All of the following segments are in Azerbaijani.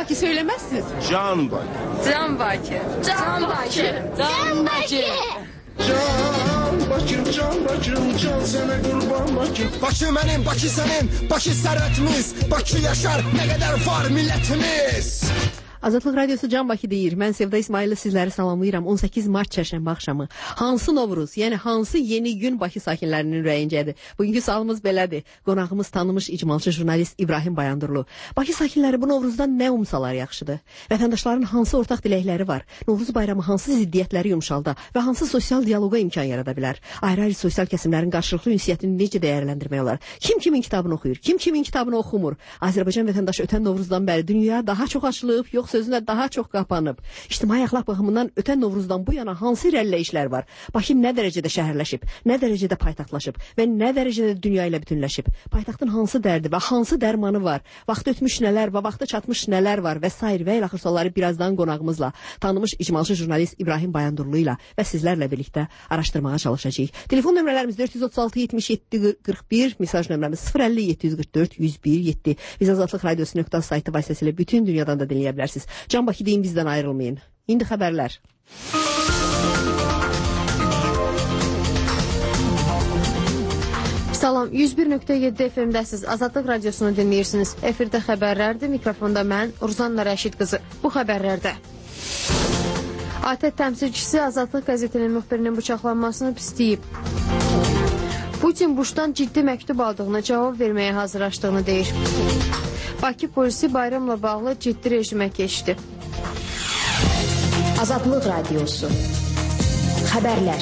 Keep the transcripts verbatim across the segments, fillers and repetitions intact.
Bakı söylemezsiniz. Can Bakı. Can Bakı. Can Bakı. Can Bakı. Can Bakı, Can Bakı, can sana kurban Bakı. Bakı mənim, Bakı sənin, Bakı sərvətimiz, Bakı yaşar, nə qədər var millətimiz. Azadlıq Radiosu Can Bakı deyir. Mən Sevda İsmail'ı sizləri salamlayıram. on səkkiz mart çərşənbə axşamı. Hansı Novruz, yəni hansı yeni gün Bakı sakinlərinin ürəyincədir? Bugünkü sualımız belədir. Qonağımız tanınmış icmalçı jurnalist İbrahim Bayandurlu. Bakı sakinləri bu Novruzdan nə umsalar yaxşıdır? Vətəndaşların hansı ortaq diləkləri var? Novruz bayramı hansı ziddiyyətləri yumşalda və hansı sosial dialoqa imkan yarada bilər? Ayrı-ayrı sosial kəsimlərin qarşılıqlı ünsiyyətini necə dəyərləndirmək olar? Kim kimin kitabını oxuyur? Kim kimin kitabını oxumur? Azərbaycan vətəndaşı ötən Novruzdan bəri dünyaya daha çox açılıb, yox sözünə daha çox qapanıb. İctimai əxlaq baxımından ötən Novruzdan bu yana hansı irəliləyişlər var? Bakı nə dərəcədə şəhərləşib, nə dərəcədə paytaxtlaşıb və nə dərəcədə dünya ilə bütünləşib? Paytaxtın hansı dərdi və hansı dərmanı var? Vaxtı ötmüş nələr və vaxtı çatmış nələr var və s. və ilaxır sualları birazdan qonağımızla, tanınmış icmalçı jurnalist İbrahim Bayandurlu ilə və sizlərlə birlikdə araşdırmağa çalışacağıq. Telefon nömrələrimiz dörd yüz otuz altı yetmiş yeddi qırx bir, mesaj nömrəmiz sıfır əlli yeddi yüz qırx dörd yüz bir yeddi. Biz Azadlıq Radiosu nöqtə saytı vasitəsilə bütün dünyadan da dinləyə bilərsiniz. Can Bakı deyin, bizdən ayrılmayın. İndi xəbərlər. Salam, yüz bir nöqtə yeddi F M-dəsiz Azadlıq Radiosunu dinləyirsiniz. Efirdə xəbərlərdir, mikrofonda mən, Urzanla Rəşid qızı. Bu xəbərlərdə A T Ə təmsilçisi Azadlıq qəzetinin müxbirinin bıçaqlanmasını pisləyib. Putin Buşdan ciddi məktub aldığını, cavab verməyə hazırlaşdığını deyir. Bakı polisi bayramla bağlı ciddi rejimə keçdi. Azadlıq Radiosu. Xəbərlər.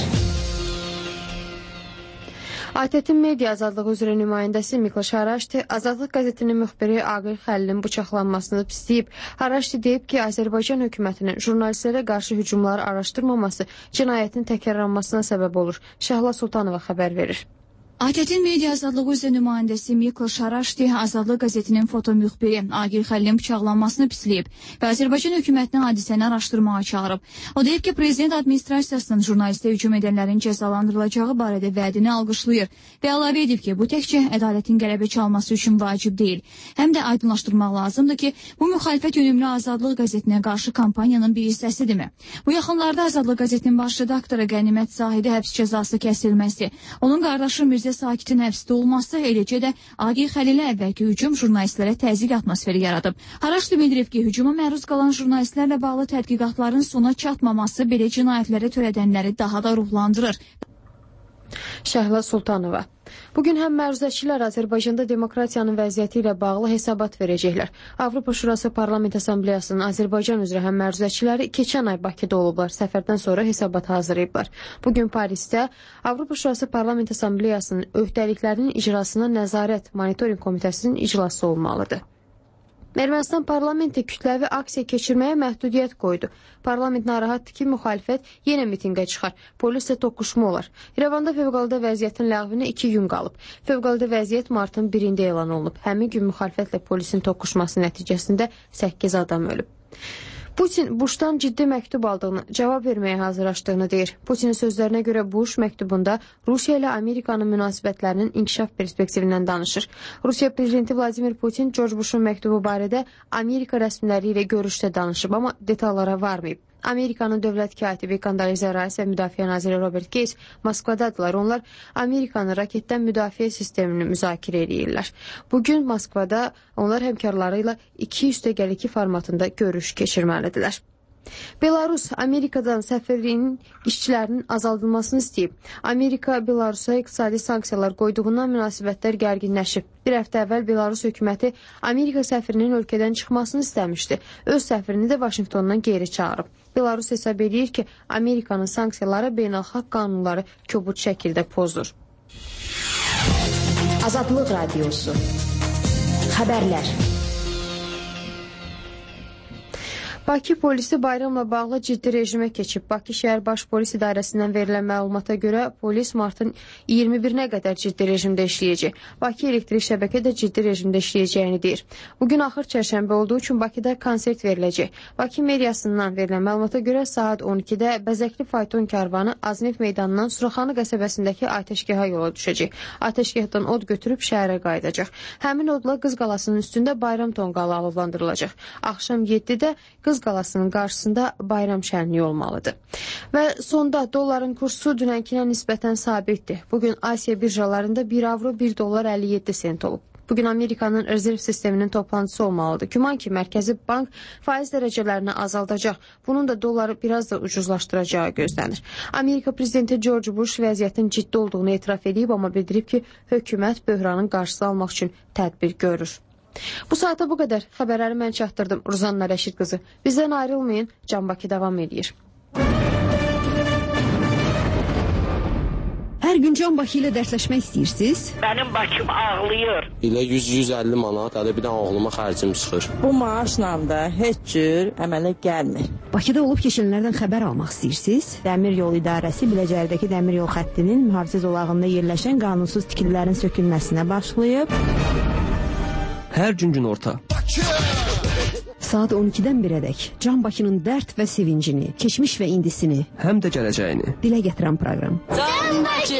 A T Ə-in media azadlığı üzrə nümayəndəsi Mikloş Haraşti Azadlıq qəzetinin müxbiri Aqil Xəlilin bıçaqlanmasını pisləyib. Haraşti deyib ki, Azərbaycan hökumətinin jurnalistlərə qarşı hücumları araşdırmaması cinayətin təkrarlanmasına səbəb olur. Şəhla Sultanova xəbər verir. A T Ə-in media azadlığı üzrə nümayəndəsi Mikloş Haraşti Azadlıq qəzetinin foto müxbiri Aqil Xəlilin bıçaqlanmasını pisləyib və Azərbaycan hökumətinin hadisəni araşdırmağa çağırıb. O deyib ki, prezident administrasiyasının jurnalistə hücum edənlərin cəzalandırılacağı barədə vədini alqışlayır və əlavə edib ki, bu təkcə ədalətin qələbə çalması üçün vacib deyil. Həm də aydınlaşdırmaq lazımdır ki, bu müxalifət yönümlü Azadlıq qəzetinə qarşı kampanyanın bir hissəsidirmi? Bu yaxınlarda Azadlıq qəzetinin baş redaktoru Qənimət Zahidi həbs cəzası kəsilməsi, onun qardaşı Mirzə Sakitin həbsdə olması, eləcə də Aqil Xəlilə əvvəlki hücum jurnalistlərə təzyiq atmosferi yaradıb. Haraşti bildirib ki, hücuma məruz qalan jurnalistlərlə bağlı tədqiqatların sona çatmaması belə cinayətlərə törədənləri daha da ruhlandırır. Şəhla Sultanova. Bugün həm məruzəçilər Azərbaycanda demokratiyanın vəziyyəti ilə bağlı hesabat verəcəklər. Avropa Şurası Parlament Assambleyasının Azərbaycan üzrə həm məruzəçiləri keçən ay Bakıda olublar. Səfərdən sonra hesabat hazırlayıblar. Bugün Parisdə Avropa Şurası Parlament Assambleyasının öhdəliklərinin icrasına nəzarət monitoring komitəsinin iclası olmalıdır. Ermənistan parlamenti kütləvi aksiya keçirməyə məhdudiyyət qoydu. Parlament narahatdır ki, müxalifət yenə mitinqə çıxar. Polislə toqquşma olar. İrəvanda fövqəladə vəziyyətin ləğvinə iki gün qalıb. Fövqəladə vəziyyət martın birində elan olunub. Həmin gün müxalifətlə polisin toqquşması nəticəsində səkkiz adam ölüb. Putin Buşdan ciddi məktub aldığını, cavab verməyə hazırlaşdığını deyir. Putinin sözlərinə görə Buş məktubunda Rusiya ilə Amerikanın münasibətlərinin inkişaf perspektivindən danışır. Rusiya prezidenti Vladimir Putin George Bush'un məktubu barədə Amerika rəsmiləri ilə görüşdə danışıb, amma detallara varmayıb. Amerikanın dövlət katibi Kondoliza Rice və müdafiə naziri Robert Gates Moskvadadılar. Onlar Amerikanın raketdən müdafiə sistemini müzakirə edirlər. Bugün Moskvada onlar həmkarları ilə iki üstəgəl iki formatında görüş keçirməlidirlər. Belarus Amerikadan səfirliyinin işçilərinin azaldılmasını istəyib. Amerika Belarusa iqtisadi sanksiyalar qoyduğundan münasibətlər gərginləşib. Bir həftə əvvəl Belarus hökuməti Amerika səfirinin ölkədən çıxmasını istəmişdi. Öz səfirini də Vaşinqtondan geri çağırıb. Belarus hesab edir ki, Amerikanın sanksiyaları beynəlxalq qanunları kobud şəkildə pozur. Azadlıq Radiosu. Xəbərlər. Bakı polisi bayramla bağlı ciddi rejimə keçib. Bakı şəhər baş polis idarəsindən verilən məlumata görə polis martın iyirmi birinə qədər ciddi rejimdə işləyəcək. Bakı elektrik şəbəkə də ciddi rejimdə işləyəcəyini deyir. Bugün axır çərşənbə olduğu üçün Bakıda konsert veriləcək. Bakı mediasından verilən məlumata görə saat on ikidə bəzəkli fayton karvanı Aznev meydanından Suraxanı qəsəbəsindəki atəşgaha yola düşəcək. Atəşgahdan od götürüb şəhərə qayıdacaq. Həmin odla Qız Qalasının üstündə bayram tonqalı alovlandırılacaq. Axşam yeddidə Qız Qalasının qarşısında bayram şənliyi olmalıdır. Və sonda dolların kursu dünənkinə nisbətən sabitdir. Bugün Asiya birjalarında bir avro bir dollar əlli yeddi sent olub. Bugün Amerikanın rezerv sisteminin toplantısı olmalıdır. Güman ki, Mərkəzi Bank faiz dərəcələrini azaldacaq. Bunun da dolları biraz da ucuzlaşdıracağı gözlənir. Amerika prezidenti George Bush vəziyyətin ciddi olduğunu etiraf edib, amma bildirib ki, hökumət böhranın qarşısını almaq üçün tədbir görür. Bu saata bu qədər. Xəbərləri mən çatdırdım. Ruzanna Rəşid qızı. Bizdən ayrılmayın. Can Bakı davam edir. Hər gün Can Bakı ilə dərsləşmək istəyirsiniz? Mənim Bakım ağlayır. İlə yüz yüz əlli manat, hələ bir də oğluma xərcim çıxır. Bu maaşla da heç cür əmələ gəlmir. Bakıda olub keçənlərdən xəbər almaq istəyirsiniz? Dəmir yol idarəsi Biləcərdəki dəmir yol xəttinin mühafizə zolağında yerləşən qanunsuz tikililərin sökülməsinə başlayıb. Hər gün günorta. Saat on ikidən birədək Can Bakının dərd və sevincini, keçmiş və indisini, həm də gələcəyini dilə gətirən proqram. Can Bakı!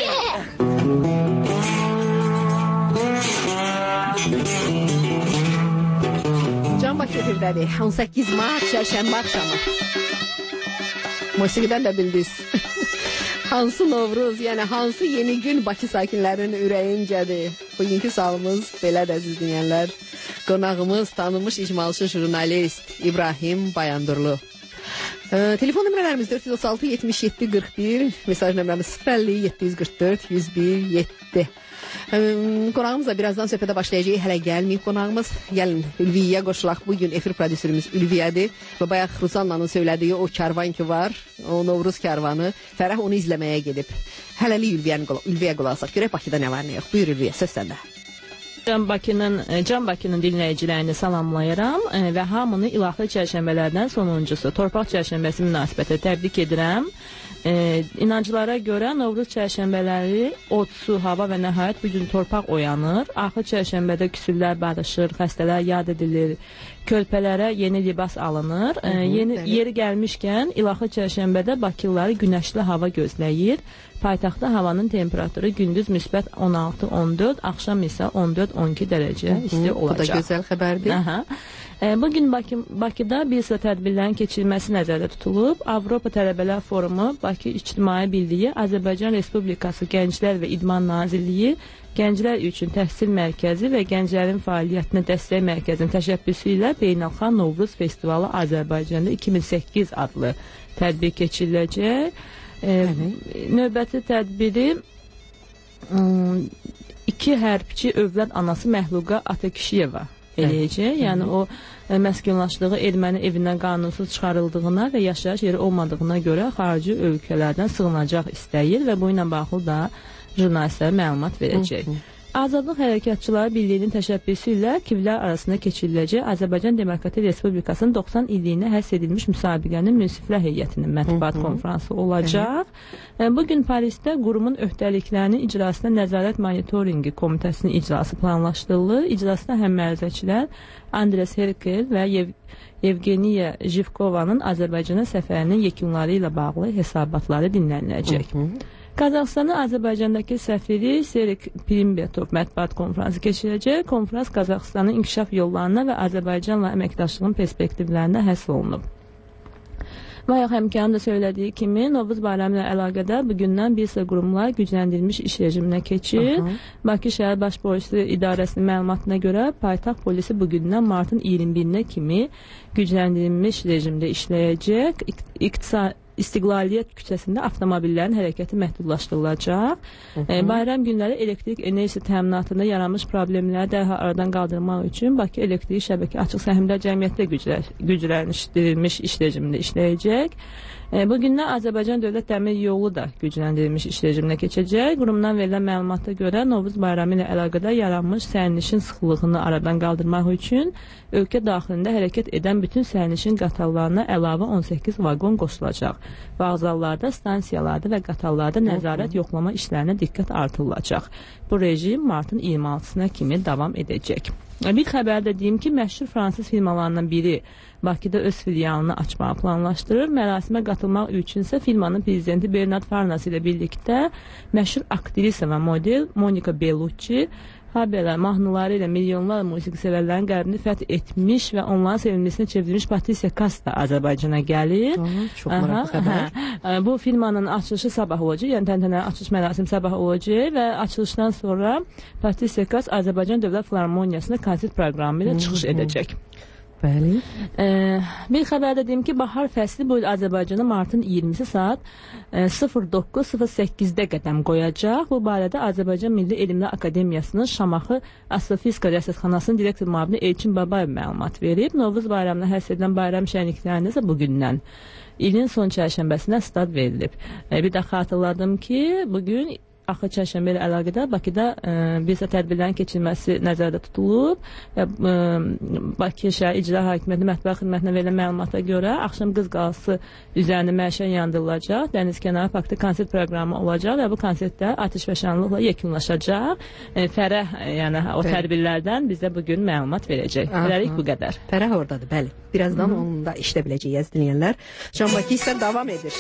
Can Bakı efirdədir. on səkkiz mart çərşənbə axşamı. Musiqidən də bildiniz. Hansı Novruz, yəni hansı yeni gün Bakı sakinlərinin ürəyincədir? Bugünkü sualımız belədir, əziz dinləyənlər. Qonağımız tanınmış icmalçı jurnalist İbrahim Bayandurlu. E, telefon nömrələrimiz dörd yüz otuz altı yetmiş yeddi qırx bir, mesaj nömrəmiz sıfır əlli yeddi yüz qırx dörd yüz bir yeddi. E, qonağımızla birazdan söhbətə başlayacağıq. Hələ gəlməyib qonağımız. Gəlin Ülviyə qoşulaq. Bugün efir prodüserimiz Ülviyədir və bayaq Ruzannanın söylədiyi o karvan ki var, o Novruz karvanı, Fərəh onu izləməyə gedib. Hələlik Ülviyə qulaq asaq. Görək Bakıda nə var nə yox. Buyur Ülviyə, söz səndə. Can Bakının, Can Bakının dinləyicilərini salamlayıram və hamını ilahi çərşənbələrdən sonuncusu Torpaq çərşənbəsi münasibəti təbrik edirəm. E, inancılara görə Novruz çərşənbələri od, su, hava və nəhayət bugün torpaq oyanır. Axır çərşənbədə küsürlər barışır, xəstələr yad edilir, körpələrə yeni libas alınır. E, yeni, yeri gəlmişkən ilahi çərşənbədə Bakılıları günəşli hava gözləyir. Paytaxtda havanın temperaturu gündüz müsbət on altı on dörd, axşam isə on dörd on iki dərəcə isti olacaq. Bu da gözəl xəbərdir. Aha. E, bugün Bakı, Bakıda bir sıra tədbirlərin keçirilməsi nəzərdə tutulub. Avropa Tələbələr Forumu, Bakı İctimai Birliyi, Azərbaycan Respublikası Gənclər və İdman Nazirliyi, Gənclər üçün Təhsil Mərkəzi və Gənclərin Fəaliyyətinə Dəstək Mərkəzinin təşəbbüsü ilə Beynəlxalq Novruz Festivalı Azərbaycanda iki min səkkiz adlı tədbir keçiriləcək. E, növbəti tədbiri iki hərbçi övlad anası Məhluqa Atakişiyeva eləyəcək. Yəni o e, məskunlaşdığı erməni evindən qanunsuz çıxarıldığına və yaşayış yeri olmadığına görə xarici ölkələrdən sığınacaq istəyir və bu ilə bağlı da jurnalistlərə məlumat verəcək. Hı -hı. Azadlıq Hərəkatçıları Birliyinin təşəbbüsü ilə Kivlər arasında keçiriləcək Azərbaycan Demokratik Respublikasının doxsan illiyinə həsr edilmiş müsabiqənin münsiflər heyətinin mətbuat konfransı olacaq. Hı-hı. Bugün Parisdə qurumun öhdəliklərinin icrasına Nəzarət Monitoringi Komitəsinin icrası planlaşdırılır. İcrasına həm mərzəçilər Andres Herkel və Yev Yevgeniya Jivkovanın Azərbaycana səfərinin yekunları ilə bağlı hesabatları dinləniləcək. Hı-hı. Qazaxıstanın Azərbaycandakı səfiri Serik Primbetov mətbuat konfransı keçirəcək. Konfrans Qazaxıstanın inkişaf yollarına və Azərbaycanla əməkdaşlığın perspektivlərinə həsr olunub. Bayaq həmkarın da söylediyi kimi Novruz bayramı ilə əlaqədar bugündən bir sıra qurumlar gücləndirilmiş iş rejiminə keçir. Aha. Bakı şəhər baş polisi idarəsinin məlumatına görə paytaxt polisi bugündən martın iyirmi birinə kimi gücləndirilmiş rejimdə işləyəcək. İqtisadi İstiqlaliyyət küçəsində avtomobillərin hərəkəti məhdudlaşdırılacaq. E, bayram günləri elektrik enerjisi təminatında yaranmış problemləri dərhal aradan qaldırmaq üçün Bakı Elektrik Şəbəkə Açıq Səhmdar Cəmiyyətdə güclər, gücləndirilmiş iş rejimində işləyəcək. E, bu gündən Azərbaycan Dövlət Dəmir Yolu da gücləndirilmiş iş rejiminə keçəcək. Qurumdan verilən məlumata görə Novruz bayramı ilə əlaqədar yaranmış sərnişin sıxlığını aradan qaldırmaq üçün ölkə daxilində hərəkət edən bütün sərnişin qatarlarına əlavə on səkkiz vaqon qoşulacaq. Vağzallarda, stansiyalarda və qatarlarda nəzarət yoxlama işlərinə diqqət artırılacaq. Bu rejim martın iyirmi altısına kimi davam edəcək. Bir xəbərdə deyim ki, məşhur fransız firmalarından biri Bakıda öz filialını açmağı planlaşdırır. Mərasimə qatılmaq üçün isə firmanın prezidenti Bernard Farnas ilə birlikdə məşhur aktrisa və model Monica Bellucci, habelə mahnıları ilə milyonlar musiqi sevərlərin qəlbini fəth etmiş və onların sevimlisine çevrilmiş Patricia Kaas da Azərbaycana gəlir. Aha, çox maraqlı xəbər. Aha. Bu firmanın açılışı sabah olacaq, yəni təntənəli açılış mərasimi sabah olacaq və açılışdan sonra Patricia Kaas Azərbaycan Dövlət Filarmoniyasında konsert proqramı ilə çıxış edəcək. Bəli. Ee, bir xəbərdə deyim ki, bahar fəsli bu il Azərbaycana martın iyirmisi saat sıfır doqquz sıfır səkkizdə qədəm qoyacaq. Bu barədə Azərbaycan Milli Elmlər Akademiyasının Şamaxı Astrofizika Rəsədxanasının direktor müavini Elçin Babayev məlumat verib. Novruz bayramına həsr edilən bayram şənliklərində isə bugündən ilin son çərşənbəsinə start verilib. Ee, bir də xatırladım ki, bugün axır çərşənbə ilə əlaqədar Bakıda e, bir sıra tədbirlərin keçirilməsi nəzərdə tutulub və e, Bakı şəhər İcra Hakimiyyəti Mətbuat Xidmətinə verilən məlumata görə axşam Qız Qalası üzərində məşən yandırılacaq, dənizkənarı parkda konsert proqramı olacaq və bu konsertdə atəşfəşanlıqla yekunlaşacaq. E, Fərəh, yəni o tədbirlərdən bizə bugün məlumat verəcək. Bilərik bu qədər. Fərəh oradadır, bəli. Birazdan onu da işlə biləcəyik dinləyənlər. Can Bakı isə davam edir.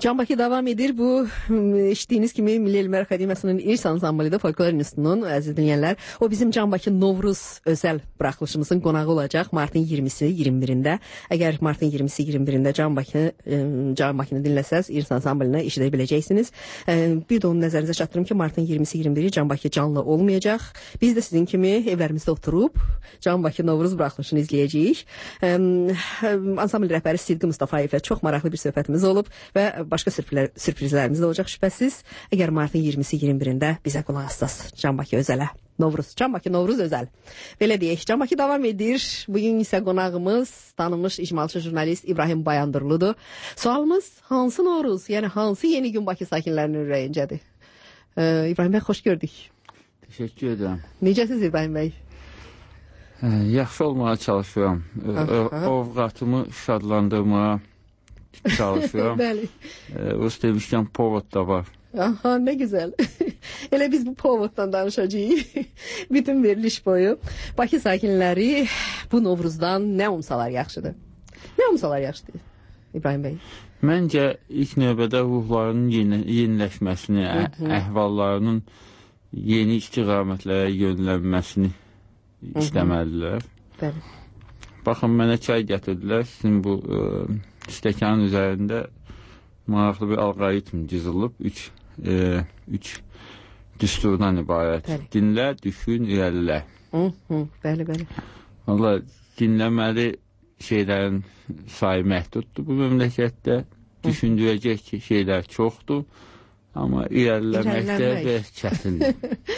Can Bakı davam edir. Bu eşitdiyiniz kimi Milli Elmlər Akademiyasının İrs Ansamblidə Folklor İnstitutunun əziz dinləyənlər, o bizim Can Bakı Novruz özəl buraxılışımızın qonağı olacaq martın iyirmisi iyirmi birində. Əgər martın iyirmisi iyirmi birində Can Bakı Can Bakını dinləsəz İrs Ansamblını eşidə biləcəksiniz. Bir də onu nəzərinizə çatdırım ki, martın iyirmisi iyirmi biri Can Bakı canlı olmayacaq. Biz də sizin kimi evlərimizdə oturub Can Bakı Novruz buraxılışını izləyəcəyik. Ansambl rəhbəri Sidqi Mustafayevlə çox maraqlı bir söhbətimiz olub və başqa sürprizlərimiz də olacaq şübhəsiz. Əgər martın iyirmisi iyirmi birində bizə qulaq assaz Can Bakı özələ. Novruz, Can Bakı Novruz özəl. Belə deyək, Can Bakı davam edir. Bugün isə qonağımız tanınmış icmalçı jurnalist İbrahim Bayandırlıdır. Sualımız hansı Novruz, yəni hansı yeni gün Bakı sakinlərinin ürəyincədir? Ee, İbrahim bəy, xoş gördük. Teşekkür ederim. Necəsiz İbrahim bəy? Ee, yaxşı olmaya çalışıram. Ovqatımı şadlandırmaya çalışıram. Bəli. Ee, Rus demişkən povod da var. Aha, ne güzel. Elə biz bu povoddan danışacağıq. Bütün veriliş boyu. Bakı sakinləri bu Novruzdan nə umsalar yaxşıdır? Nə umsalar yaxşıdır İbrahim bəy? Məncə ilk növbədə ruhlarının yeni, yeniləşməsini, ə, əhvallarının yeni istiqamətlərə yönlənməsini istəməlilər. Bəli. Baxın, mənə çay gətirdilər. Sizin bu ə, stəkanın üzərində maraqlı bir alqoritm cızılıb. Üç, ə, üç düsturdan ibarət. Bəli. Dinlə, düşün, irəlilə. Hı hı, bəli, bəli. Valla dinləməli şeylərin sayı məhduddur bu məmləkətdə. Düşündürəcək ki, şeylər çoxdur. Amma irəliləməkdə biraz çətindir.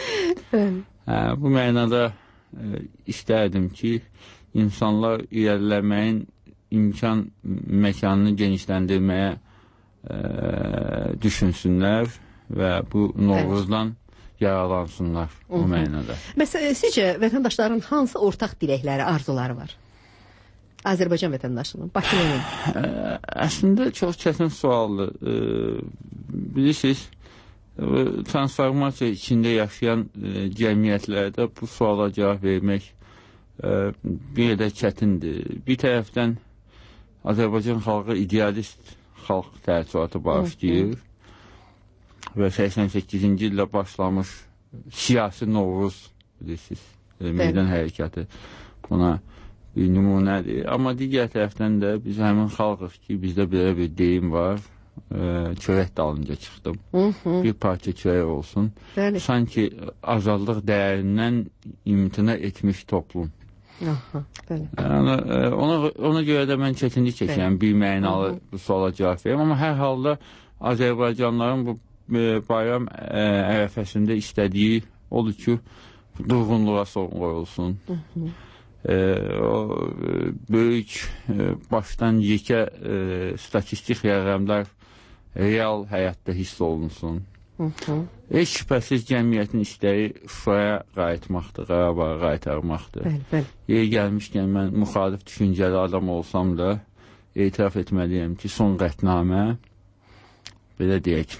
Hə, bu mənada ə, istərdim ki, insanlar irəliləməyin imkan məkanını genişləndirməyə ə, düşünsünlər və bu Novruzdan yaralansınlar o mənada. Məsələn, sizcə vətəndaşların hansı ortaq diləkləri, arzuları var? Azərbaycan vətəndaşının, Bakının. Əslində çox çətin sualdır. E, bilirsiniz, e, transformasiya içində yaşayan e, cəmiyyətlərdə bu suala cavab vermək e, bir də çətindir. Bir tərəfdən Azərbaycan xalqı idealist xalq təəssüratı başlayır və səksən səkkizinci ildə başlamış siyasi Novruz, bilirsiniz, e, meydan hərəkatı buna bir nümunədir. Amma digər tərəfdən də biz həmin xalqıq ki, bizdə belə bir deyim var, e, çörək dalınca çıxdım. Hı -hı. Bir parça çörək olsun. Bəli. Sanki azadlıq dəyərindən imtina etmiş toplum. Aha, bəli. Yəni, e, ona, ona görə də mən çətinlik çəkirəm bir mənalı bu suala cavab verim. Amma hər halda Azərbaycanlıların bu e, bayram e, ərəfəsində istədiyi odur ki, durğunluğa son qoyulsun. Hı -hı. Ee, o e, böyük e, başdan yekə e, statistik rəqəmlər real həyatda hiss olunsun. Hı -hı. Heç şübhəsiz cəmiyyətin istəyi Şuşaya qayıtmaqdır, Qarabağa qaytarmaqdır. Bəli, bəli. Yer gəlmişkən mən müxalif düşüncəli adam olsam da etiraf etməliyəm ki, son qətnamə belə deyək,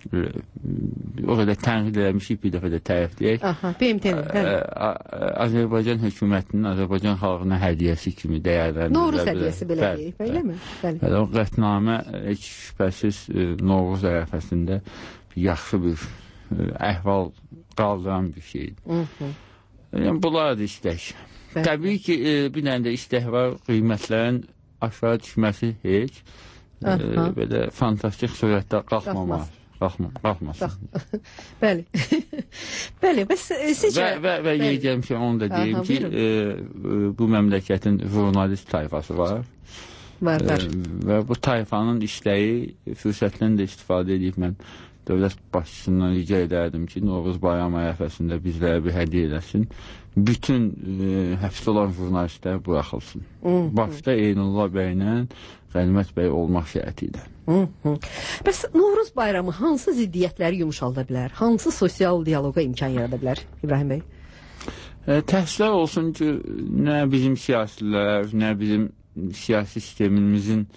o qədər tənqid eləmişik, bir dəfə də tərəf deyək. Aha, B M T-nin, bəli. Azərbaycan hökumətinin Azərbaycan xalqına hədiyyəsi kimi dəyərləndirilə bilər. Novruz hədiyyəsi belə deyək, belə mi? Bəli. O qətnamə heç şübhəsiz Novruz ərəfəsində yaxşı bir əhval qaldıran bir şeydir. Yəni, bunlar da istək. Təbii ki, bir dənə də istək var, qiymətlərin aşağı düşməsi heç belə fantastik surətdə qalxmamaq. Qalxmasın. Bəli. Bəli, bəs sizcə... Və, və, və yeyəcəm ki, onu da deyim Aha, ki, e, bu məmləkətin jurnalist tayfası var. Var, var. E, və bu tayfanın işləyi, fürsətlərini də istifadə edib mən dövlət başçısından rica edərdim ki, Novruz bayram ərəfəsində bizlərə bir hədiyyə eləsin. Bütün e, həbsdə olan jurnalistlər buraxılsın. Hı -hı. Başda Eynullah bəylə Qənimət bəy olmaq şərti ilə. Bəs Novruz bayramı hansı ziddiyyətləri yumuşalda bilər? Hansı sosial diyaloqa imkan yarada bilər İbrahim bəy? E, təəssüflər olsun ki, nə bizim siyasilər, nə bizim siyasi sistemimizin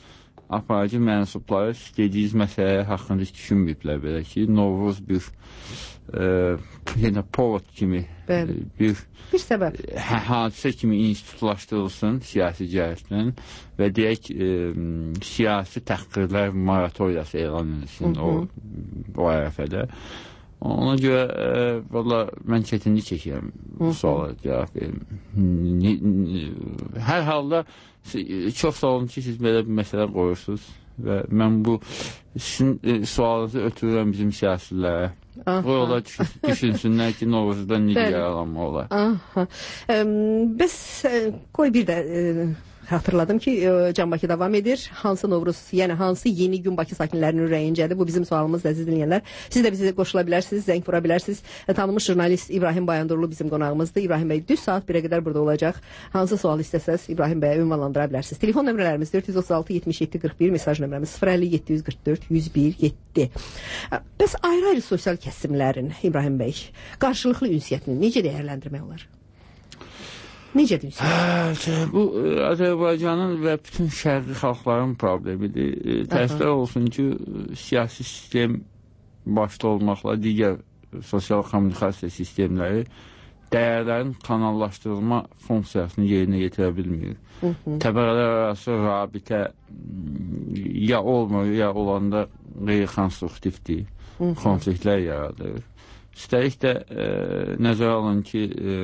aparıcı mənsubları istədiyiniz məsələ haqqında heç düşünməyiblər belə ki, Novruz bir e, yenə povod kimi e, bir, bir səbəb hə, hadisə kimi institutlaşdırılsın siyasi cəhətdən və deyək e, siyasi təhqirlər moratoriyası elan edilsin o, o ərəfədə. Ona görə e, valla mən çətinlik çəkirəm bu suala cavab verim. Hər halda çox sağ olun ki, siz belə bir məsələ qoyursunuz və mən bu sizin e, sualınızı ötürürəm bizim siyasilərə. Bu yola düşünsünlər ki, Novruzda necə yaralanma olar. Bəs qoy bir də e, xatırladım ki, Can Bakı davam edir. Hansı Novruz, yəni hansı yeni gün Bakı sakinlərinin ürəyincədir? Bu bizim sualımızdır, əziz dinləyənlər. Siz də bizi qoşula bilərsiniz, zəng vura bilərsiniz. Tanınmış jurnalist İbrahim Bayandurlu bizim qonağımızdır. İbrahim bəy düz saat birə qədər burada olacaq. Hansı sual istəsəz İbrahim bəyə ünvanlandıra bilərsiniz. Telefon nömrələrimiz dörd yüz otuz altı yetmiş yeddi qırx bir, mesaj nömrəmiz sıfır əlli yeddi yüz qırx dörd yüz bir yeddi. Bəs ayrı-ayrı sosial kəsimlərin İbrahim bəy qarşılıqlı ünsiyyətini necə dəyərləndirmək olar? Necədir ünsiyyət? Bu Azərbaycanın və bütün şərqi xalqların problemidir. Təəssüflər olsun ki, siyasi sistem başda olmaqla digər sosial kommunikasiya sistemləri dəyərlərin kanallaşdırılma funksiyasını yerinə yetirə bilmir. Təbəqələr arası rabitə ya olmur, ya olanda qeyri-konstruktivdir. Konfliktlər yaradır. Üstəlik də e, nəzərə alın ki, e,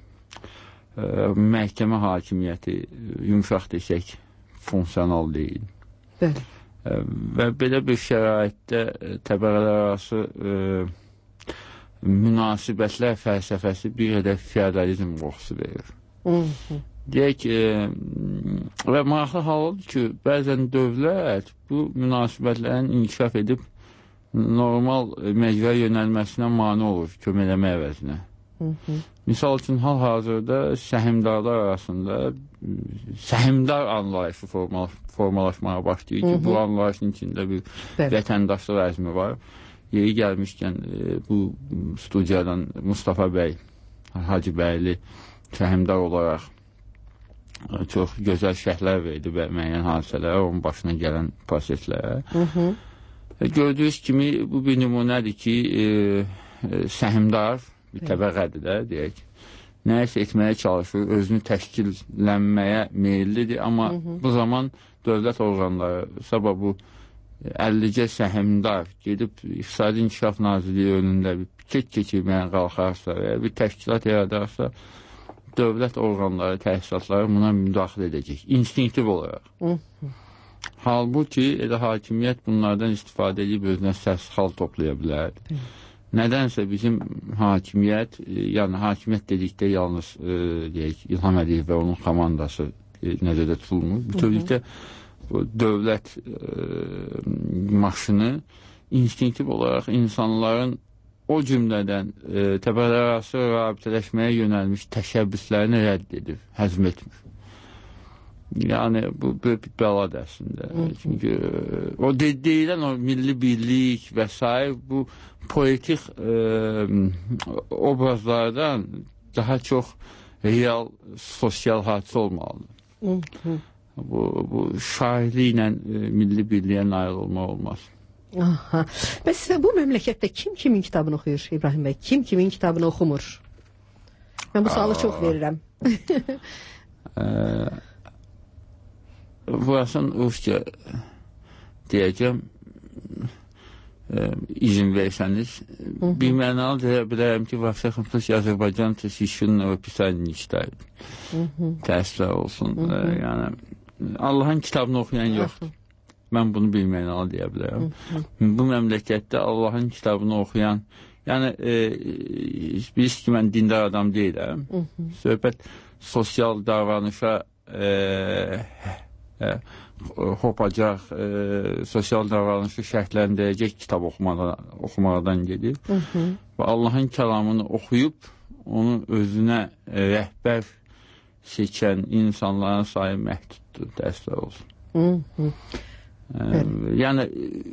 məhkəmə hakimiyyəti yumşaq desək funksional deyil. Bəli. Və belə bir şəraitdə təbəqələr arası e, münasibətlər fəlsəfəsi bir qədər feodalizm qoxusu verir. Deyək e, və maraqlı hal oldu ki, bəzən dövlət bu münasibətlərin inkişaf edib normal məcra yönəlməsinə mane olur, köməkləmə əvəzinə. Hı -hı. Misal üçün, hal-hazırda səhmdarlar arasında səhmdar anlayışı formal, formalaşmaya başlayır ki, hı -hı. bu anlayışın içində bir evet. vətəndaşlıq əzmi var. Yeri gəlmişkən bu studiyadan Mustafa bəy, Hacı bəyli səhmdar olaraq çox gözəl şərhlər verdi və müəyyən hadisələrə, onun başına gələn proseslərə. Hı -hı. Gördüyünüz kimi bu bir nümunədir ki, e, e, səhmdar bir təbəqədir də, deyək. Nəyisə etməyə çalışır, özünü təşkillənməyə meyillidir, amma hı -hı. bu zaman dövlət orqanları, sabah bu əllicə səhmdar gedib İqtisadi İnkişaf Nazirliyi önündə bir piket keçirməyə qalxarsa və bir təşkilat yaradarsa, dövlət orqanları, təhsilatları buna müdaxilə edəcək, instinktiv olaraq. Hı -hı. Halbuki elə hakimiyyət bunlardan istifadə edib özünə səs xal toplaya bilər. Hı. Nədənsə bizim hakimiyyət, yəni hakimiyyət dedikdə yalnız e, deyək, İlham Əliyev və onun komandası e, nəzərdə tutulmur. Bütövlükdə dövlət e, maşını instinktiv olaraq insanların o cümlədən e, təbəqələr arası rabitələşməyə yönəlmiş təşəbbüslərini rədd edir, həzm etmir. Yəni bu bir bəladır əslində. Çünki o deyilən o milli birlik və s. bu poetik e, obrazlardan daha çox real sosial hadisə olmalıdır. Hı -hı. Bu, bu şairliklə e, milli birliyə nail olmaq olmaz. Aha. Bəs bu məmləkətdə kim kimin kitabını oxuyur İbrahim bəy? Kim kimin kitabını oxumur? Mən bu sualı Aa. çox verirəm. Eee Burasın Rusca deyəcəm, e, izin versəniz. Hı -hı. Bir mənalı deyə bilərəm ki, во всяком случае, Azərbaycan священного писания не читают. Təəssüflər olsun. Hı -hı. E, yəni, Allahın kitabını oxuyan yoxdur. Mən bunu bir mənalı deyə bilərəm. Hı -hı. Bu məmləkətdə Allahın kitabını oxuyan, yəni, e, bilirsiniz ki, mən dindar adam deyiləm. Hı -hı. Söhbət sosial davranışa e, E, hopacaq, e, sosial davranışı şərtləndirəcək kitab oxumadan, oxumaqdan gedir. Hı -hı. Və Allahın kəlamını oxuyub, onu özünə e, rəhbər seçən insanların sayı məhduddur, təəssüflər olsun. Hı -hı. E, yəni,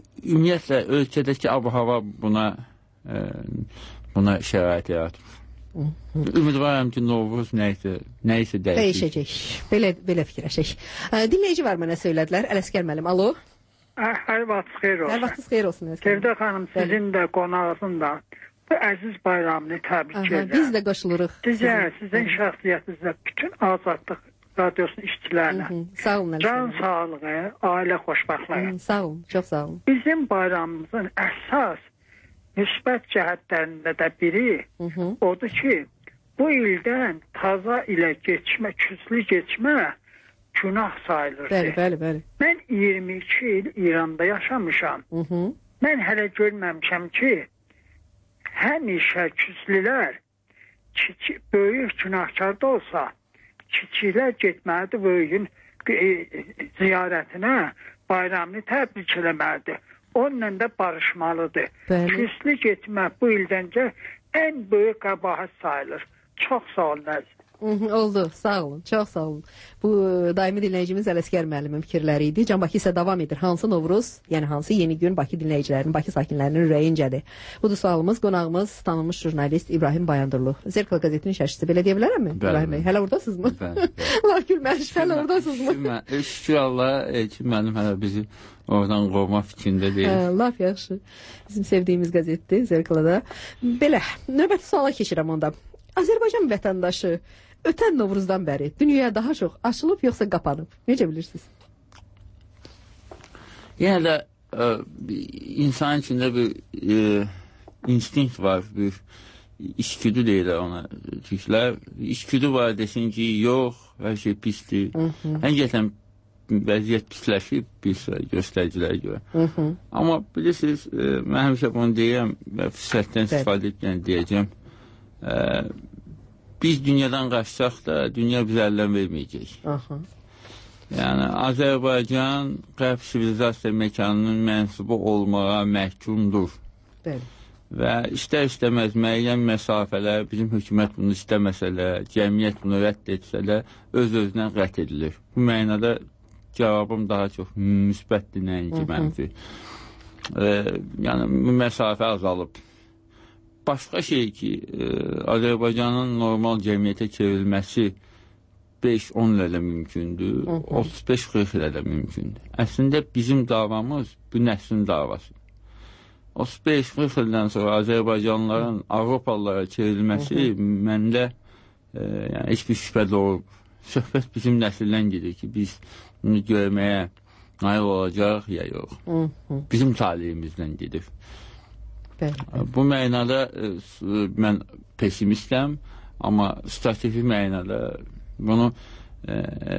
ümumiyyətlə, ölkədəki ab-hava buna, e, buna şərait yaratmır. Ümidvaram ki, Novruz nəysə, nəysə dəyişəcək. Dəyişəcək. Belə, belə fikirləşək. Dinləyici var mənə söylədilər. Ələsgər müəllim, alo. Hər vaxt xeyir olsun. Hər vaxtınız xeyir olsun. Sevdə xanım, sizin də qonağınızın da bu əziz bayramını təbrik edirəm. Biz də qoşuluruq. Sizə, sizin şəxsiyyətinizdə bütün Azadlıq Radiosunun işçilərinə. Sağ olun. Can sağlığı, ailə xoşbəxtliyi. Sağ olun, çox sağ olun. Bizim bayramımızın əsas müsbət cəhətlərində də biri Hı -hı. odur ki, bu ildən taza ilə geçmə, küslü geçmə günah sayılır. Bəli, bəli, bəli. Mən iyirmi iki il İranda yaşamışam. Hı -hı. Mən hələ görməmişəm ki, həmişə küslülər kiçi, böyük günahkar da olsa, kiçiklər getməlidir böyüyün e, ziyarətinə, bayramını təbrik eləməlidir. Onunla da barışmalıdır. Bəli. Küslü getmə bu ildəncə ən böyük qəbahət sayılır. Çox sağ olun əziz. Oldu, sağ olun, çox sağ olun. Bu daimi dinləyicimiz Ələsgər müəllimin fikirləri idi. Can Bakı isə davam edir. Hansı Novruz, yəni hansı yeni gün Bakı dinləyicilərinin, Bakı sakinlərinin ürəyincədir? Budur sualımız. Qonağımız tanınmış jurnalist İbrahim Bayandurlu. Zerkal qəzetinin şərhçisi, belə deyə bilərəmmi? İbrahim bəy, hələ oradasınızmı? Bəli. Laf gülməş, hələ oradasınızmı? Şükür Allah ki, mənim hələ bizi oradan qovma fikrində deyil. Hə, laf yaxşı. Bizim sevdiyimiz qəzetdir Zerkalada. Belə, növbəti suala keçirəm onda. Azərbaycan vətəndaşı ötən Novruzdan bəri dünyaya daha çox açılıb yoxsa qapanıb? Necə bilirsiniz? Yenə də ə, insan içində bir ə, instinkt var, bir içgüdü deyirlər ona türklər. İçgüdü var desin ki, yox, hər şey pisdir. Həqiqətən vəziyyət pisləşib bir sıra göstəricilərə görə. Hı -hı. Amma bilirsiniz, ə, mən həmişə bunu deyirəm və fürsətdən istifadə edəcəm, deyəcəm. Ə, biz dünyadan qaçsaq da dünya bizə əldən verməyəcək. Aha. Yəni Azərbaycan qərb sivilizasiya məkanının mənsubu olmağa məhkumdur. Bəli. Və istər-istəməz müəyyən məsafələr, bizim hökumət bunu istəməsələr, cəmiyyət bunu rədd etsə öz-özündən qət edilir. Bu mənada cavabım daha çox müsbətdir, nəinki mənfi. E, yəni məsafə azalıb. Başqa şey ki, e, Azərbaycanın normal cəmiyyətə çevrilməsi beş on ilə də mümkündür, otuz beş qırx ilə də mümkündür. Əslində bizim davamız bu nəslin davası. otuz beş qırx ildən sonra Azərbaycanlıların Avropalılara çevrilməsi məndə e, yəni, heç bir şübhə doğub. Söhbət bizim nəsildən gedir ki, biz bunu görməyə nail olacaq ya yox. Bizim talihimizdən gedir. Bəli. Bu mənada e, mən pesimistəm, amma strateji mənada bunu e,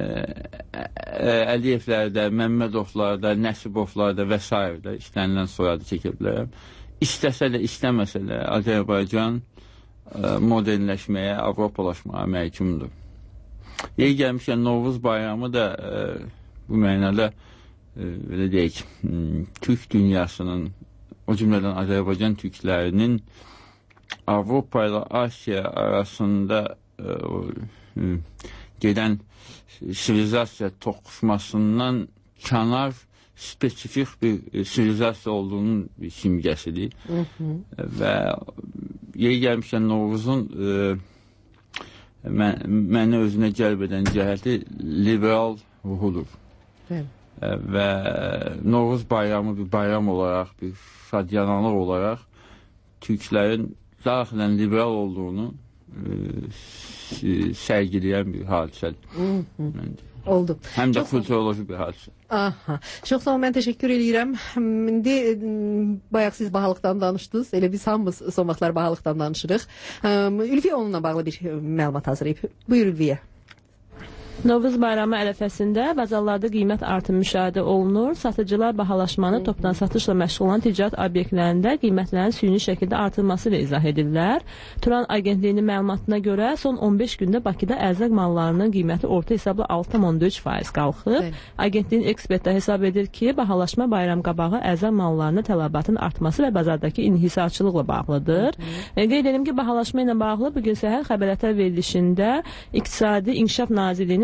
e, Əliyevlərdə, Məmmədovlarda, Nəsibovlarda və s. istənilən soyadı çəkə bilərəm. İstəsə də, istəməsə də Azərbaycan e, modernləşməyə, avropalaşmağa məhkumdur. Yeri gəlmişkən Novruz bayramı da e, bu mənada e, belə deyək, Türk dünyasının, o cümlədən Azərbaycan türklərinin Avropa ilə Asiya arasında e, o, e, gedən sivilizasiya toqquşmasından kənar spesifik bir e, sivilizasiya olduğunun bir simgəsidir. Hı -hı. Və yeri gəlmişkən Novruzun e, mən, məni özünə cəlb edən cəhəti liberal ruhudur. Hı. Və Novruz bayramı bir bayram olaraq, bir şadyanalıq olaraq türklərin daxilən liberal olduğunu e, sərgiləyən bir hadisədir. Oldu. Həm də kulturoloji bir hadisə. Aha. Çox sağ olun, mən təşəkkür edirəm. İndi bayaq siz bahalıqdan danışdınız. Elə biz hamımız son vaxtlar bahalıqdan danışırıq. Ülviyə onunla bağlı bir məlumat hazırlayıb. Buyur Ülviyə. Novruz bayramı ərəfəsində bazarlarda qiymət artımı müşahidə olunur. Satıcılar bahalaşmanı topdan satışla məşğul olan ticarət obyektlərində qiymətlərin süni şəkildə artırılması ilə izah edirlər. Turan agentliyinin məlumatına görə son on beş gündə Bakıda ərzaq mallarının qiyməti orta hesabla altı tam on dörd faiz qalxıb. Agentliyin ekspertləri hesab edir ki, bahalaşma bayram qabağı ərzaq mallarına tələbatın artması və bazardakı inhisarçılıqla bağlıdır. Qeyd edelim ki, bahalaşma ilə bağlı bugün səhər xəbərlər verilişində İqtisadi İnkişaf Nazirliyinin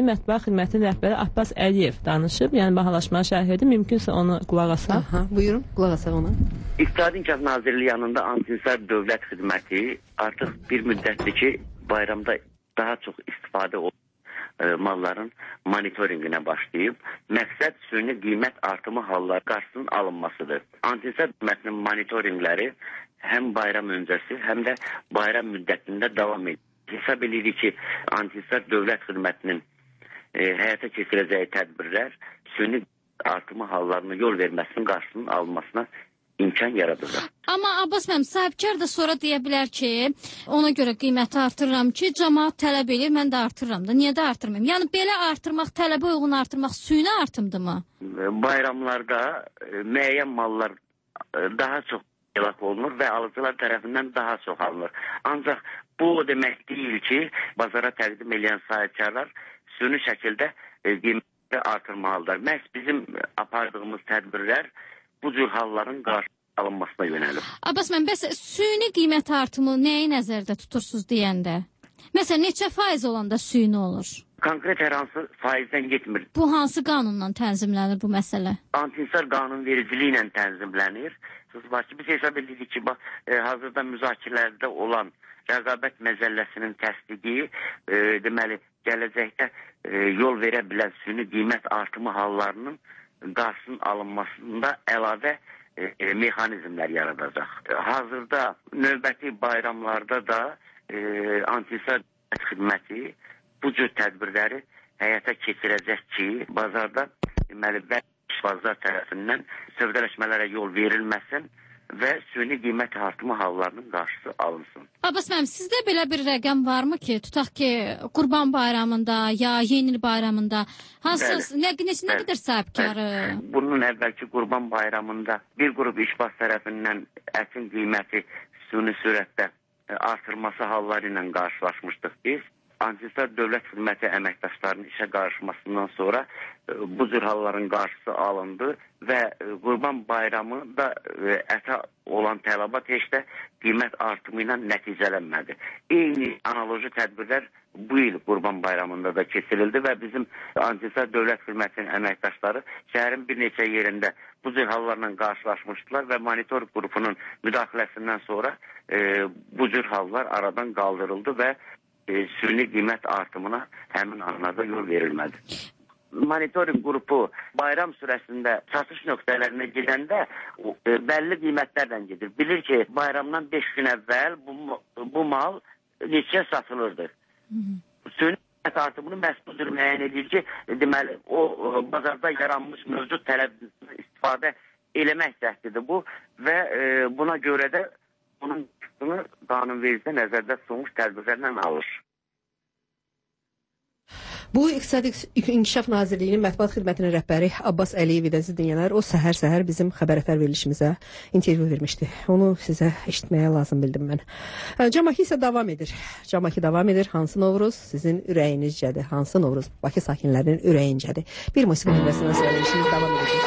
Milli Mətbuat Xidmətinin rəhbəri Abbas Əliyev danışıb, yəni bahalaşmanı şərh edib, mümkünsə onu qulaq asaq. Aha, buyurun, qulaq asaq ona. İqtisadi İnkişaf Nazirliyi yanında Anti-İnsar Dövlət Xidməti artıq bir müddətdir ki, bayramda daha çox istifadə olan e, malların monitoringinə başlayıb. Məqsəd süni qiymət artımı halları qarşısının alınmasıdır. Anti-İnsar Xidmətinin monitoringləri həm bayram öncəsi, həm də bayram müddətində davam edir. Hesab edirik ki, Anti-İnsar Dövlət Xidmətinin e, həyata keçirəcəyi tədbirlər süni artımı hallarına yol verməsinin qarşısının alınmasına imkan yaradacaq. Amma Abbas müəllim, sahibkar da sonra deyə bilər ki, ona görə qiyməti artırıram ki, cəmaət tələb edir, mən də artırıram da. Niyə də artırmayım? Yəni belə artırmaq, tələbə uyğun artırmaq süni artımdırmı? Bayramlarda e, müəyyən mallar e, daha çox elak olunur və alıcılar tərəfindən daha çox alınır. Ancaq bu o demək deyil ki, bazara təqdim edən sahibkarlar süni şəkildə e, qiyməti artırmalıdır. Məhz bizim apardığımız tədbirlər bu cür halların qarşı alınmasına yönəlir. Abbas müəllim, bəs süni qiymət artımı nəyi nəzərdə tutursunuz deyəndə? Məsələn, neçə faiz olanda süni olur? Konkret hər hansı faizdən getmir. Bu hansı qanunla tənzimlənir bu məsələ? Anti-İnsar qanunvericiliyi ilə tənzimlənir. Biz hesab edirik ki, bax, e, hazırda müzakirələrdə olan rəqabət məzəlləsinin təsdiqi e, deməli, gələcəkdə e, yol verə bilən süni qiymət artımı hallarının qarşısının alınmasında əlavə e, e, mexanizmlər yaradacaq. E, hazırda növbəti bayramlarda da e, Anti-İnsar Xidməti bu cür tədbirləri həyata keçirəcək ki, bazarda deməli, və işbazlar tərəfindən sövdələşmələrə yol verilməsin və süni qiymət artımı hallarının qarşısı alınsın. Abbas müəllim, sizdə belə bir rəqəm varmı ki, tutaq ki, Qurban bayramında ya Yeni il bayramında hansı nə, nə, nə qədər sahibkarı? Bunun əvvəlki Qurban bayramında bir qrup işbaz tərəfindən ətin qiyməti süni sürətdə artırması halları ilə qarşılaşmışdıq biz. Anti-İnsar Dövlət Xidməti əməkdaşlarının işə qarışmasından sonra e, bu cür halların qarşısı alındı və e, Qurban bayramı da e, ətə olan tələbat heç də qiymət artımı ilə nəticələnmədi. Eyni analoji tədbirlər bu il Qurban bayramında da keçirildi və bizim Anti-İnsar Dövlət Xidmətinin əməkdaşları şəhərin bir neçə yerində bu cür hallarla qarşılaşmışdılar və monitor qrupunun müdaxiləsindən sonra e, bu cür hallar aradan qaldırıldı və E, süni qiymət artımına həmin anlarda yol verilmədi. Monitoring qrupu bayram sürəsində satış nöqtələrinə gedəndə e, bəlli qiymətlərdən gedir. Bilir ki, bayramdan beş gün əvvəl bu, bu mal neçə satılırdı. Süni qiymət artımını məhz bu cür müəyyən edir ki, deməli, o bazarda yaranmış mövcud tələbdən istifadə eləmək cəhdidir bu və e, buna görə də bunun qanunvericidə nəzərdə tutulmuş tədbirlərlə alır. Bu İqtisadi İnkişaf Nazirliyinin Mətbuat Xidmətinin rəhbəri Abbas Əliyev idi, əziz dinləyənlər. O səhər-səhər bizim xəbər əfər verilişimizə intervyu vermişdi. Onu sizə eşitməyə lazım bildim mən. Cəmaki isə davam edir. Cəmaki davam edir. Hansı Novruz sizin ürəyinizcədir? Hansı Novruz Bakı sakinlərinin ürəyincədir? Bir musiqi növbəsindən sonra verilişimiz davam edəcək.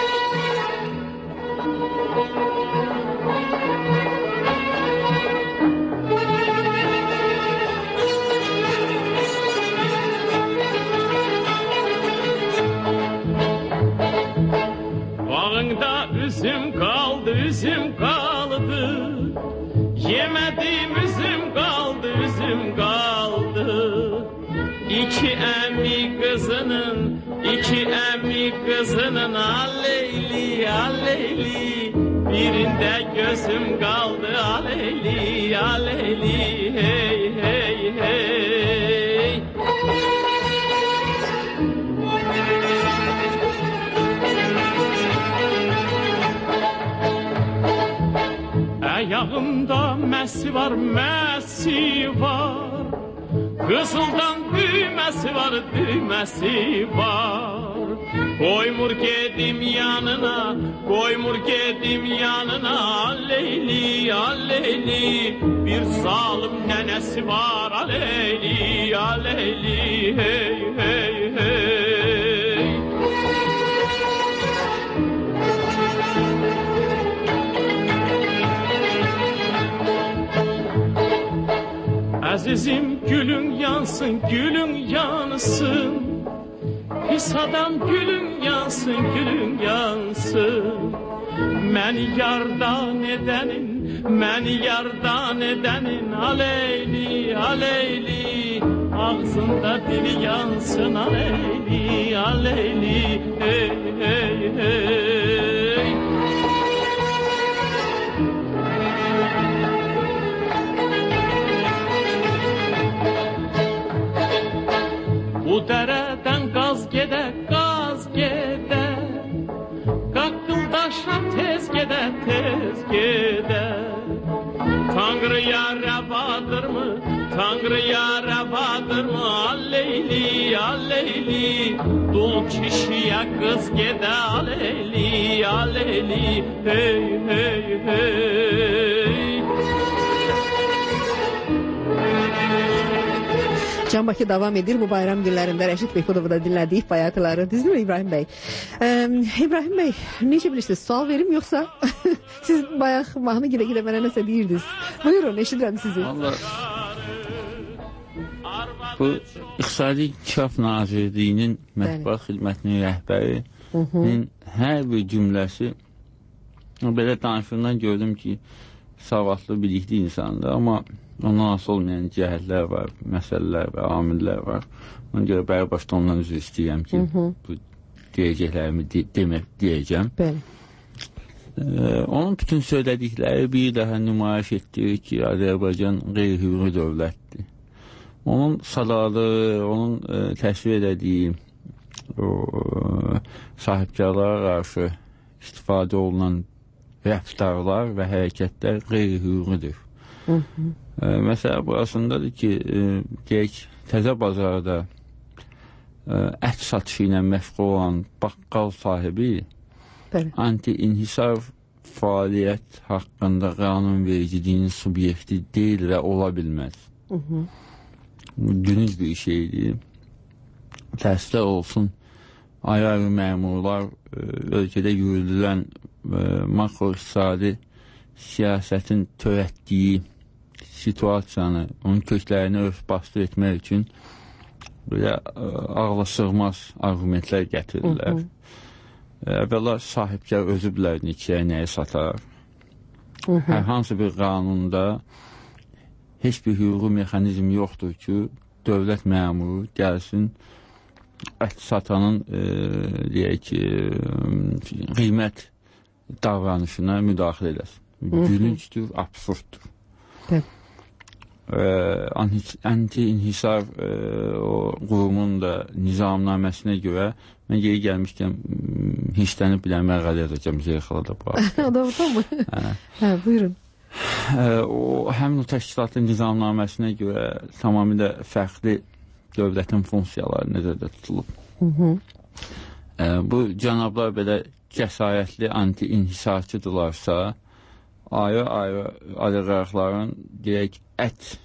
Üzüm kaldı, üzüm kaldı. Yemedim üzüm kaldı, üzüm kaldı. İki emmi kızının, iki emmi kızının aleyli, aleyli. Birinde gözüm kaldı, aleyli, aleyli. Hey, hey, hey. Ayağımda mesi var, mesi var. Kızıldan düğmesi var, düğmesi var. Koymur gedim yanına, koymur gedim yanına. Leyli, aleyli, bir zalim nenesi var. Aleyli, aleyli, hey, hey, hey. Azizim gülün yansın, gülün yansın. Pis adam gülüm yansın, gülüm yansın. Məni yardan edənin, məni yardan edənin aleyli, aleyli, ağzında dili yansın aleyli, aleyli, hey, hey, hey. Bu dərədən qaz gedər, qaz gedər. Qaqqıldaşa tez gedər, tez gedər. Tanrıya rəvadırmı, Tanrıya rəvadırmı? Alleyli, alleyli, dul kişiyə qız gedər. Alleyli, alleyli, hey, hey, hey. Can Bakı davam edir. Bu bayram günlərində Rəşid Beyxudovu da dinlədik bayaqları. Düzdürmü İbrahim bəy? Ee, İbrahim bəy, necə bilirsiniz? Sual verim yoxsa? Siz bayaq mahnı gidə-gidə mənə nəsə deyirdiniz. Buyurun, eşidirəm sizi. Vallahi, bu İqtisadi İnkişaf Nazirliyinin mətbuat xidmətinin rəhbərinin hər bir cümləsi belə danışığından gördüm ki, savadlı, bilikli insandır, amma ondan asıl olmayan cəhətlər var, məsələlər və amillər var. Ona görə bəri başda ondan üzr istəyirəm ki, hı -hı. bu deyəcəklərimi de demək deyəcəm. Bəli. Ee, onun bütün söylədikləri bir daha nümayiş etdirir ki, Azərbaycan qeyri-hüquqi dövlətdir. Onun sadalı, onun e, təsvir elədiyi o, e, sahibkarlara qarşı istifadə olunan rəftarlar və hərəkətlər qeyri-hüquqidir. E, məsələ burasındadır ki, e, deyək, təzə bazarda e, ət satışı ilə məşğul olan baqqal sahibi Bəli. anti-inhisar fəaliyyət haqqında qanunvericiliyin subyekti deyil və ola bilməz. Hı -hı. Dünüz bir şeydir. Təsdiq olsun, ayrı məmurlar e, ölkədə yürüdülən e, makro-iqtisadi siyasətin törətdiyi situasiyanı, onun köklərini örf-bastır etmək üçün belə e, ağla sığmaz argumentlər gətirirlər. Hı -hı. Əvvəla sahibkar özü bilər neçəyə nəyi satar. Hı -hı. Hər hansı bir qanunda heç bir hüquqi mexanizm yoxdur ki, dövlət məmuru gəlsin ət satanın e, deyək ki, e, qiymət davranışına müdaxilə eləsin. Gülüncdür, absurddur. E, Anti-inhisar e, o qurumun da nizamnaməsinə görə mən geri gəlmişkən hirslənib bilən məqalə yazacağım Zeyxalada bu arada. O da orada mı? Hə, buyurun. O, həmin o təşkilatın nizamnaməsinə görə tamamilə fərqli dövlətin funksiyaları nəzərdə tutulub. Hı -hı. E, bu cənablar belə cəsarətli anti-inhisarçıdırlarsa, ayrı-ayrı oliqarxların deyək, ət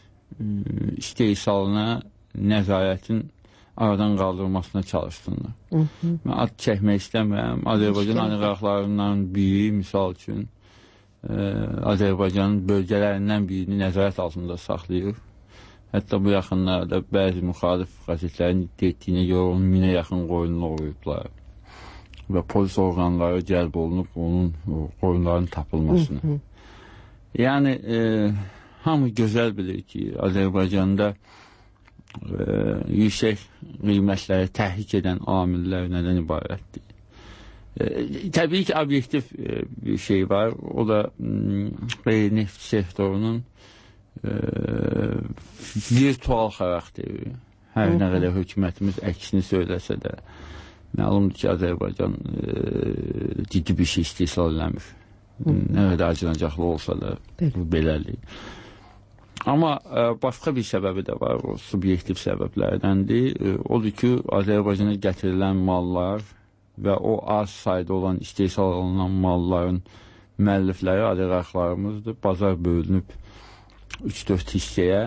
istehsalına nəzarətin aradan qaldırılmasına çalışsınlar. Hı -hı. Mən ad çəkmək istəmirəm. Azərbaycan oliqarxlarından biri, misal üçün, e, Azərbaycanın bölgələrindən birini nəzarət altında saxlayır. Hətta bu yaxınlarda bəzi müxalif qəzetlərin iddia etdiyinə görə onun minə yaxın qoyununu oğruyublar. Və polis orqanları cəlb olunub onun qoyunların tapılmasına. Hı -hı. Yəni, e, hamı gözəl bilir ki, Azərbaycanda e, yüksək qiymətləri təhrik edən amillər nədən ibarətdir? E, təbii ki, obyektiv e, bir şey var. O da qeyri-neft sektorunun e, virtual xarakteri. Hər nə qədər hökumətimiz əksini söyləsə də, məlumdur ki, Azərbaycan e, ciddi bir şey istehsal eləmir. Nə qədər acınacaqlı olsa da bu belədir. Amma e, başqa bir səbəbi də var, o subyektiv səbəblərdəndir. E, odur ki, Azərbaycana gətirilən mallar və o az sayda olan istehsal olunan malların müəllifləri oliqarxlarımızdır. Bazar bölünüb üç dörd hissəyə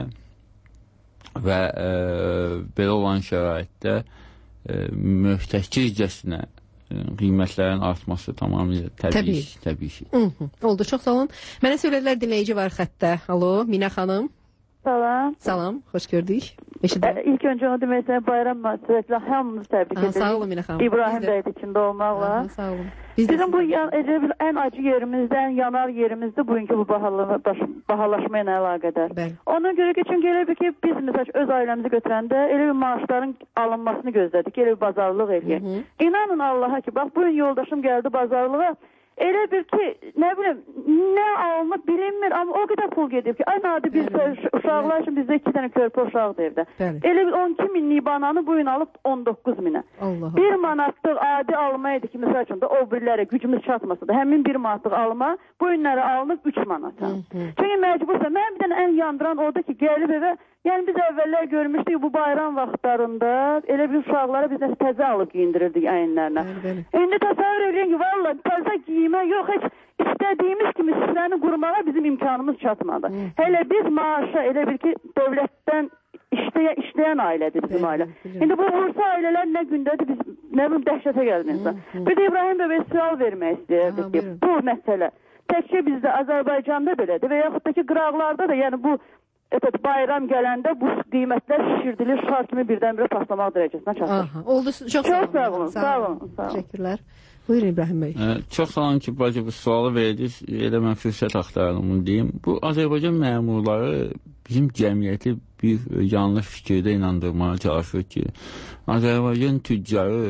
və e, belə olan şəraitdə e, möhtəkircəsinə qiymətlərin artması tamamilə təbii, təbii şey. Hı -hı. Oldu, çox sağ olun. Mənə söylədilər dinləyici var xəttə. Alo, Minə xanım. Salam. Salam, xoş gördük. Eşidirəm. İlk öncə onu demək istəyirəm, bayram münasibətilə hamımız təbrik Aha, edirik. sağ olun Minə xanım. İbrahim Biz də- bəy də içində olmaqla. Aha, sağ olun. Biz də Bizim bu sizə- yan, elə bil ən acı yerimizdən, yanar yerimizdə bugünkü bu bahalı, baş, bahalaşma ilə əlaqədar. Bəli. Ona görə ki, çünki elə bir ki, biz məsəl öz ailəmizi götürəndə elə bir maaşların alınmasını gözlədik, elə bir bazarlıq eləyək. İnanın Allaha ki, bax bugün yoldaşım gəldi bazarlığa, elə bir ki, nə bilim, nə alınıb bilinmir, amma o qədər pul gedir ki, ay nadir biz uşaqlar üçün bizdə iki dənə körpə uşaqdır evdə. Bəli. Elə bir on iki minlik bananı bugün alıb on doqquz minə. Allah Bir manatlıq adi almaydı ki, məsəl üçün də o birlərə gücümüz çatmasa da, həmin bir manatlıq alma bu günləri alınıb üç manata. Çünki məcbursa, mən bir dənə ən yandıran odur ki, gəlib evə, yəni biz əvvəllər görmüşdük bu bayram vaxtlarında elə bir uşaqlara biz nəsə təzə alıb giyindirirdik əyinlərinə. İndi təsəvvür edin ki, valla təzə giyimə yox, heç istədiyimiz kimi süfrəni qurmağa bizim imkanımız çatmadı. Hələ biz maaşa elə bir ki, dövlətdən işləyə, işləyən ailədir bizim ailə. İndi bu vursa ailələr nə gündədir, biz nə bilim dəhşətə gəlməyəcək. Bir də İbrahim bəy sual vermək istəyirdik ki, bu məsələ təkcə bizdə Azərbaycanda belədir və yaxud da ki, qıraqlarda da, yəni bu evet, bayram gələndə bu qiymətlər şişirdilir, şar kimi birdən-birə partlamaq dərəcəsinə çatır. Aha, oldu. Çox, çox sağ olun. Sağ olun. Təşəkkürlər. Buyurun İbrahim bəy. Ə, çox sağ olun ki, bacı bu sualı verdiniz. Elə mən fürsət axtardım bunu deyim. Bu Azərbaycan məmurları bizim cəmiyyəti bir yanlış fikirdə inandırmağa çalışır ki, Azərbaycan tüccarı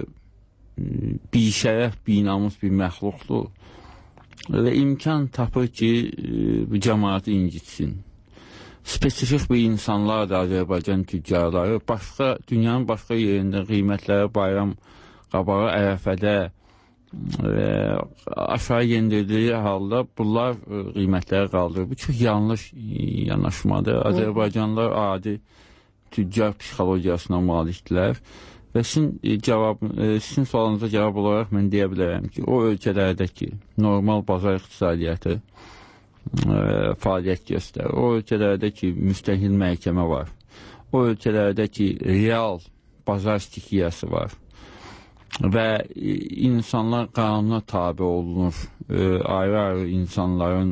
bir şərəf, bir namus bir məxluqdur və imkan tapır ki, bu cəmaatı incitsin. Spesifik bir insanlar da Azərbaycan tüccarları başqa, dünyanın başqa yerində qiymətləri bayram qabağı ərəfədə e, aşağı yendirdiyi halda bunlar e, qiymətləri qaldırır. Bu çox yanlış yanaşmadır. Azərbaycanlılar adi tüccar psixologiyasına malikdirlər və sizin, e, cavab, e, sizin sualınıza cavab olaraq mən deyə bilərəm ki, o ölkələrdəki normal bazar iqtisadiyyatı fəaliyyət göstərir. O ölkələrdə ki, müstəqil məhkəmə var. O ölkələrdə ki, real bazar stikiyası var və insanlar qanuna tabi olunur. Ayrı-ayrı insanların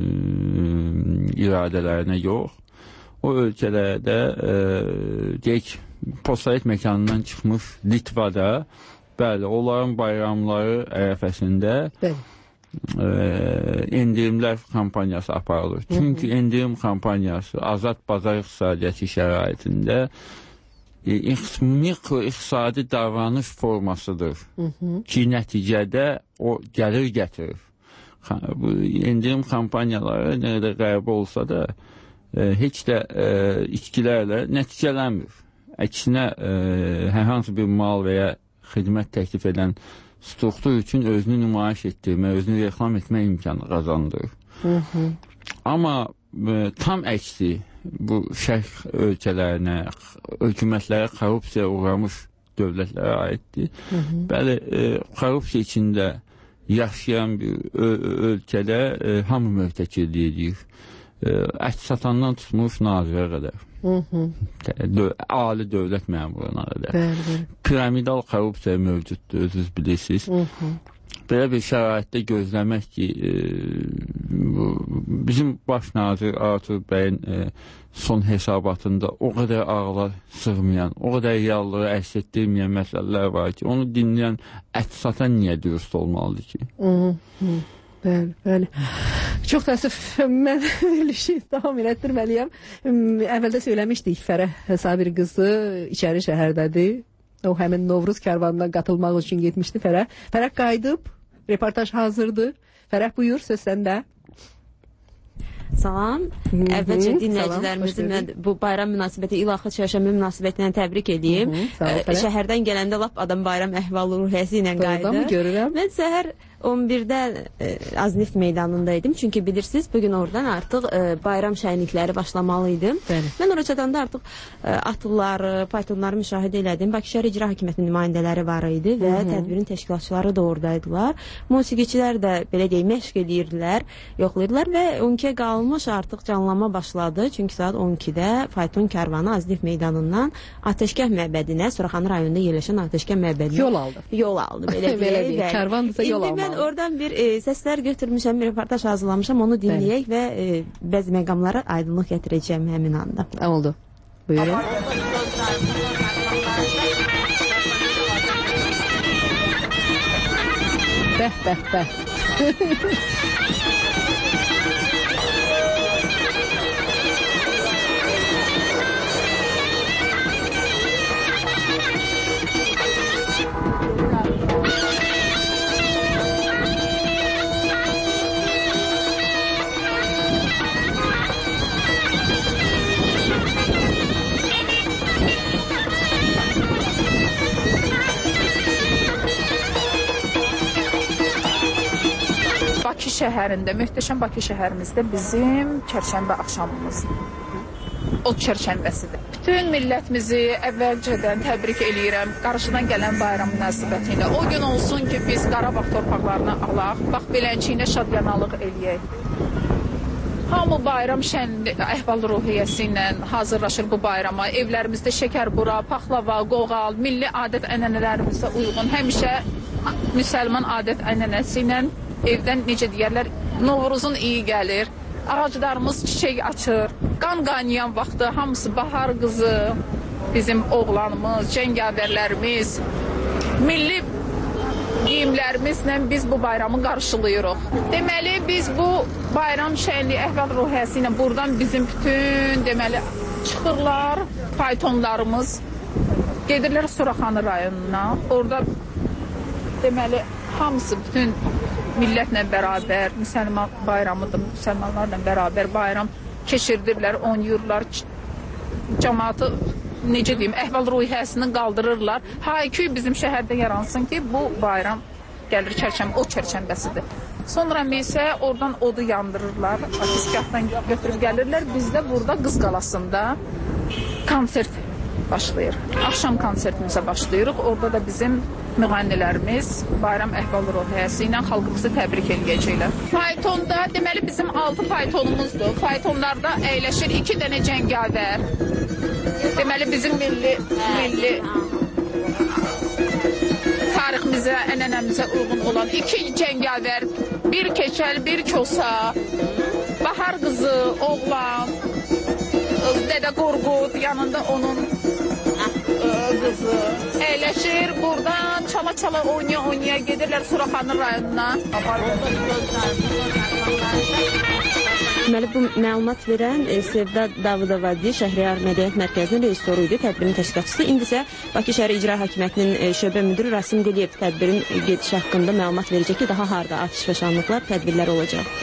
iradələrinə yox. O ölkələrdə deyək, postsovet məkanından çıxmış Litvada, bəli, onların bayramları ərəfəsində bəli. E, endirimlər kampaniyası aparılır. Çünki endirim kampaniyası azad bazar iqtisadiyyatı şəraitində e, mikro iqtisadi davranış formasıdır hı -hı. ki, nəticədə o gəlir gətirir. Bu endirim kampaniyaları nə qədər qəribə olsa da e, heç də e, içkilərlə nəticələnmir. Əksinə e, hər hansı bir mal və ya xidmət təklif edən struktur üçün özünü nümayiş etdirmə, özünü reklam etmə imkanı qazandırır. Hı -hı. Amma e, tam əksi bu şərq ölkələrinə, hökumətlərə korrupsiya uğramış dövlətlərə aiddir. Hı -hı. Bəli, e, korrupsiya içində yaşayan bir ölkədə e, hamı möhtəkirlik edir. E, ət satandan tutmuş nazirə qədər. Hı -hı. Dö ali dövlət məmuruna qədər. Bəli, bəli. Piramidal korrupsiya mövcuddur, özünüz bilirsiniz. Hı -hı. Belə bir şəraitdə gözləmək ki, e, bu, bizim baş nazir Artur bəyin e, son hesabatında o qədər ağla sığmayan, o qədər reallığı əks etdirməyən məsələlər var ki, onu dinləyən ət satan niyə dürüst olmalıdır ki? Hı -hı. Bəli, bəli. Çox təəssüf, mən verilişi davam elətdirməliyəm. Əvvəldə söyləmişdik, Fərəh Sabir qızı içəri şəhərdədir. O həmin Novruz kərvanına qatılmaq üçün getmişdi Fərəh. Fərəh qayıdıb, reportaj hazırdır. Fərəh buyur, söz səndə. Salam. Əvvəlcə dinləyicilərimizi mən bu bayram münasibəti, ilaxı çərşənbə münasibətindən təbrik edeyim. Şəhərdən gələndə lap adam bayram əhval-ruhiyyəsi ilə qayıdır. Mən səhər on birdə e, Aznift meydanındaydım. Çünki bilirsiniz, bugün oradan artıq e, bayram şənlikləri başlamalıydım. Bəli. Mən oraya çatanda artıq e, atlıları, paytonları müşahidə elədim. Bakı şəhər İcra Hakimiyyətinin nümayəndələri var idi və Hı -hı. tədbirin təşkilatçıları da oradaydılar. Musiqiçilər də belə deyək, məşq edirdilər, yoxlayırdılar və on ikiyə qalmış artıq canlanma başladı. Çünki saat on ikidə fayton kərvanı Aznift meydanından Atəşkəh məbədinə, Suraxanı rayonunda yerləşən Atəşkəh məbədinə yol aldı. Yol aldı, belə deyək. Kərvandırsa yol almalı. Oradan bir e, səslər götürmüşəm, bir reportaj hazırlamışam, onu dinləyək və e, bəzi məqamlara aydınlıq gətirəcəm həmin anda. Oldu. Buyurun. Bəh, bəh, bəh. Bakı şəhərində, möhtəşəm Bakı şəhərimizdə bizim çərşənbə axşamımız o çərşənbəsidir. Bütün millətimizi əvvəlcədən təbrik eləyirəm qarşıdan gələn bayram münasibəti ilə. O gün olsun ki, biz Qarabağ torpaqlarını alaq, bax belənçiyinə şadyanalıq eləyək. Hamı bayram şənli əhval-ruhiyyəsi ilə hazırlaşır bu bayrama. Evlərimizdə şəkərbura, paxlava, qoğal, milli adət-ənənələrimizə uyğun, həmişə müsəlman adət-ənənəsi ilə evdən necə deyərlər, Novruzun iyi gəlir, ağaclarımız çiçək açır, qan qaynayan vaxtı hamısı bahar qızı, bizim oğlanımız, cəngavərlərimiz, milli giyimlərimizlə biz bu bayramı qarşılayırıq. Deməli, biz bu bayram şənli əhval-ruhiyyəsi ilə buradan bizim bütün, deməli, çıxırlar, faytonlarımız, gedirlər Suraxanı rayonuna, orada, deməli, hamısı bütün millətlə bərabər, müsəlman bayramıdır, müsəlmanlarla bərabər bayram keçirdirlər, oynayırlar, cəmaatı, necə deyim, əhval-ruhiyyəsini qaldırırlar. Hayküy bizim şəhərdə yaransın ki, bu bayram gəlir çərşənbə, o çərşənbəsidir. Sonra isə oradan odu yandırırlar, ateşgahdan götürüb gəlirlər, biz də burada Qız Qalasında konsert başlayır. Axşam konsertimizə başlayırıq, orada da bizim müğənnilərimiz bayram əhval-ruhiyyəsi ilə xalqımızı təbrik eləyəcəklər. Faytonda, deməli bizim altı faytonumuzdur. Faytonlarda əyləşir iki dənə cəngavər. Deməli bizim milli, milli tariximizə, ənənəmizə uyğun olan iki cəngavər, bir keçəl, bir kosa, bahar qızı, oğlan, Dədə Qorqud, yanında onun qızı əyləşir, buradan çala-çala oynaya-oynaya gedirlər Suraxanı rayonuna. Deməli, bu məlumat verən Sevda Davudovadı Şəhriyar Mədəniyyət Mərkəzinin rejissoru idi, tədbirin təşkilatçısı. İndi isə Bakı şəhəri İcra Hakimiyyətinin şöbə müdürü Rasim Quliyev tədbirin gedişi haqqında məlumat verəcək ki, daha harda atış və şanlıqlar, tədbirlər olacaq.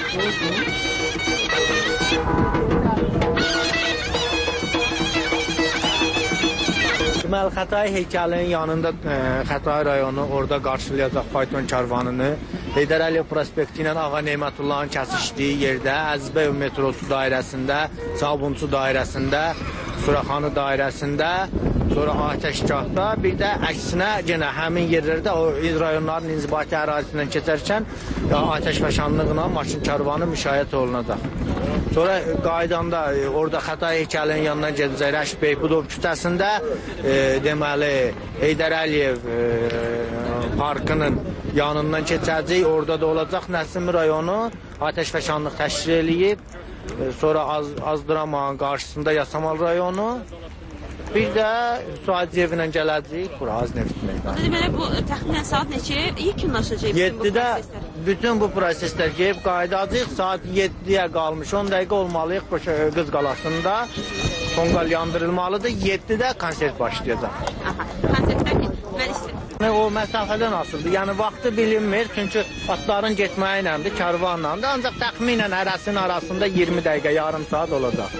Deməli, Xətai heykəlinin yanında e, Xətai rayonu orada qarşılayacaq fayton karvanını. Heydər Əliyev prospekti ilə Ağa Neymətullahın kəsişdiyi yerdə Əzbəyev metrosu dairəsində, Sabunçu dairəsində, Suraxanı dairəsində, sonra Atəşgahda, bir də əksinə yenə həmin yerlərdə o rayonların inzibati ərazisindən keçərkən atəşfəşanlıqla maşın karvanı müşayiət olunacaq. Sonra qaydanda orada Xətai heykəlinin yanından gedəcək Rəşid Beybudov küçəsində e, deməli Heydər Əliyev e, parkının yanından keçəcək. Orada da olacaq Nəsimi rayonu atəşfəşanlıq təşkil eləyib. E, sonra Az Azdıramanın qarşısında Yasamal rayonu. Bir də Suadiyev ilə gələcəyik bura Azneft meydanı. Deməli bu təxminən saat neçəyə yekunlaşacaq bütün bu proseslər? Bütün bu proseslər gəlib qayıdacaq. Saat yeddiyə qalmış on dəqiqə olmalıyıq bu Qız Qalasında. Tonqal yandırılmalıdır. yeddidə konsert başlayacaq. Aha, konsertdən mən istəyirəm. O məsafədən asılıdır. Yəni vaxtı bilinmir. Çünki atların getməyi iləndir, karvanlandır. Ancaq təxminən hərəsinin arasında iyirmi dəqiqə, yarım saat olacaq.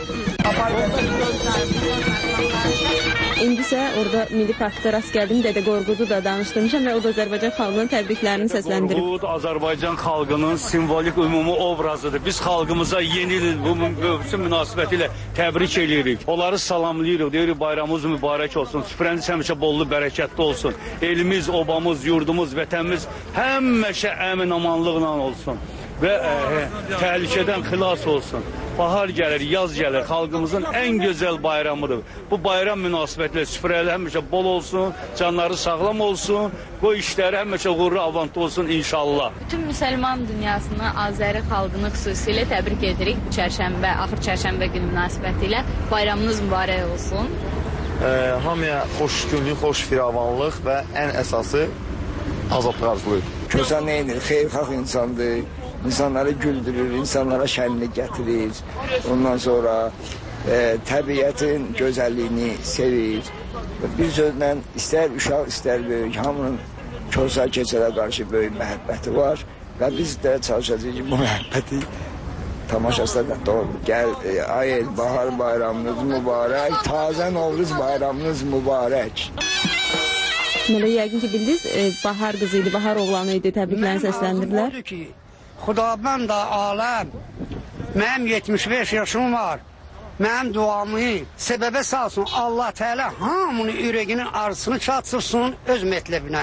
İndi isə orada Milli Parkda rast gəldim, Dədə Qorqudu da danışdırmışam və o da Azərbaycan xalqının təbriklərini səsləndirib. Qorqud Azərbaycan xalqının simvolik ümumi obrazıdır. Biz xalqımıza yeni il bu mövsüm münasibəti ilə təbrik edirik. Onları salamlayırıq, deyirik bayramımız mübarək olsun, süfrəniz həmişə bollu, bərəkətli olsun. Elimiz, obamız, yurdumuz, vətənimiz həmişə əmin-amanlıqla olsun və ə, təhlükədən xilas olsun. Bahar gəlir, yaz gəlir, xalqımızın ən gözəl bayramıdır. Bu bayram münasibətilə süfrəli həmişə bol olsun, canları sağlam olsun, qoy işləri həmişə uğurlu avantlı olsun inşallah. Bütün müsəlman dünyasını, Azəri xalqını xüsusilə təbrik edirik bu çərşənbə, axır çərşənbə günü münasibəti ilə. Bayramınız mübarək olsun. e, hamıya xoş günlük, xoş firavanlıq və ən əsası azadlıq arzulayır. Kösən neyinir? Xeyirxah insandır. İnsanları güldürür, insanlara şənlik gətirir. Ondan sonra e, təbiətin gözəlliyini sevir. Bir sözlə istər uşaq, istər böyük, hamının Kösə keçələ qarşı böyük məhəbbəti var və biz də çalışacağıq ki, bu məhəbbəti tamaşasına doğru. Gəl, e, ay el, bahar bayramınız mübarək, tazə Novruz bayramınız mübarək. Mələ yəqin ki, bildiniz, e, bahar qızı idi, bahar oğlanı idi, təbriklərini səsləndirdilər. Xudabənd aləm, mənim yetmiş beş yaşım var, mənim duamı səbəbə salsın, Allah Teala hamının ürəyinin arzusunu çatsırsın öz mətləbinə.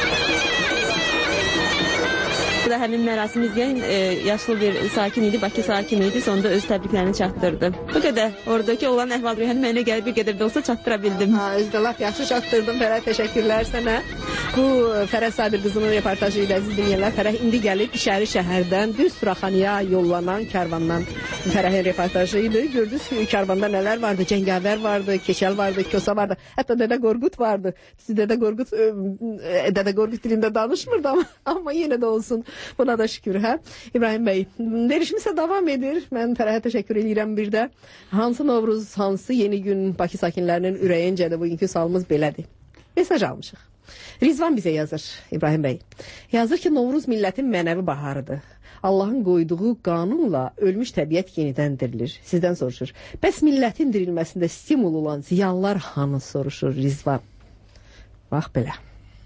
Bu da həmin mərasim izləyən e, yaşlı bir sakin idi, Bakı sakin idi, sonunda öz təbriklərini çatdırdı. Bu qədər, oradakı olan əhval-ruhiyyəni mənə gəlib bir qədər də olsa çatdıra bildim. Ha, özdə laf yaxşı çatdırdım, Fərəh, təşəkkürlər sənə. Bu Fərəh Sabir qızının reportajı ilə əziz dinləyənlər, Fərəh indi gəlib İçəri şəhərdən düz Suraxanıya yollanan karvandan Fərəhin reportajı idi. Gördünüz ki, karvanda nələr vardı? Cəngavər vardı, Keçəl vardı, Kosa vardı, hətta Dədə Qorqud vardı. Dədə Qorqud, Dədə Qorqud dilində danışmırdı amma, amma yenə də olsun. Buna da şükür, hə? İbrahim bəy, verişimizə davam edir. Mən Fərəhə təşəkkür edirəm bir də. Hansı Novruz, hansı yeni gün Bakı sakinlərinin ürəyincədir, bugünkü sualımız belədir. Mesaj almışıq. Rizvan bizə yazır, İbrahim bəy. Yazır ki, Novruz millətin mənəvi baharıdır. Allahın qoyduğu qanunla ölmüş təbiət yenidən dirilir. Sizdən soruşur. Bəs millətin dirilməsində stimul olan ziyanlar hanı soruşur Rizvan? Bax belə.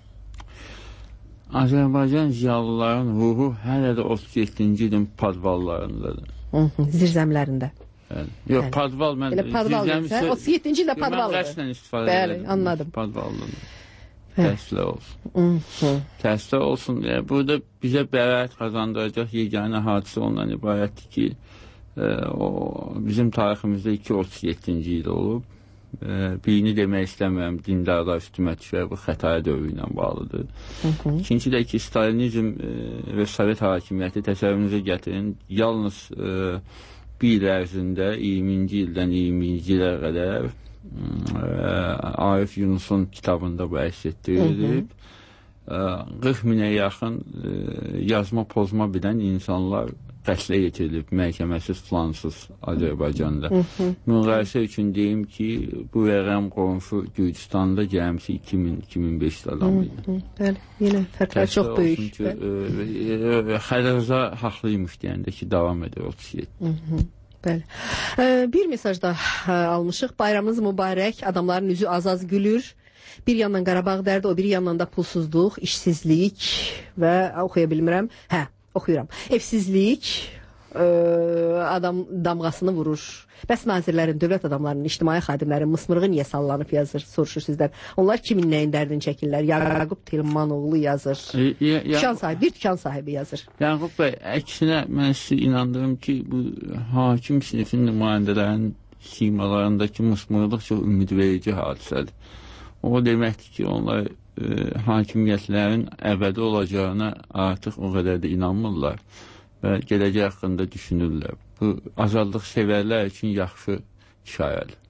Azərbaycan ziyalıların ruhu hələ də otuz yeddinci ilin padvallarındadır. Hı -hı, zirzəmlərində. Bəli. Yox, Bəli. Padval, mən Elə padval desə, otuz yeddinci ildə padvaldır. Mən qəsdən istifadə Bəli, edirəm. anladım. Padvaldır. Təəssüflər olsun. Təəssüflər olsun. Yəni, burada bizə bəraət qazandıracaq yeganə hadisə ondan ibarətdir ki, e, o, bizim tariximizdə iki otuz yeddinci il olub. E, birini demək istəmirəm, dindarlar üstümə düşər, bu Xətai dövrü ilə bağlıdır. Hı -hı. İkinci də ki, Stalinizm e, və Sovet hakimiyyəti təsəvvürünüzə gətirin, yalnız e, bir il ərzində iyirminci ildən iyirminci ilə qədər e, Arif Yunusun kitabında bu əks etdirilib. E, qırx minə yaxın e, yazma pozma bilən insanlar qətlə yetirilib, məhkəməsiz, plansız Azərbaycanda. Müqayisə üçün deyim ki, bu rəqəm qonşu Gürcüstanda gəlmişi iki min iki min beş adam idi. Bəli, yenə fərqlər çox böyük. Xədərza haqlıymış deyəndə ki, davam edir otuz yeddi. Bəli. Bir mesaj da almışıq. Bayramınız mübarək, adamların üzü az-az gülür. Bir yandan Qarabağ dərdi, o bir yandan da pulsuzluq, işsizlik və oxuya bilmirəm. Hə, oxuyuram. Evsizlik ə, adam damğasını vurur. Bəs nazirlərin, dövlət adamlarının, ictimai xadimlərin mısmırığı niyə sallanıb yazır, soruşur sizdən. Onlar kimin nəyin dərdini çəkirlər? Yaqub Tilmanoğlu yazır. E, ya, dükan sahibi, bir dükan sahibi yazır. Yaqub bəy, əksinə mən sizə inandırım ki, bu hakim sinifin nümayəndələrinin simalarındakı mısmırlıq çox ümidverici hadisədir. O deməkdir ki, onlar e, hakimiyyətlərin əbədi olacağına artıq o qədər də inanmırlar və gələcək haqqında düşünürlər. Bu, azadlıq sevərlər üçün yaxşı şayədir.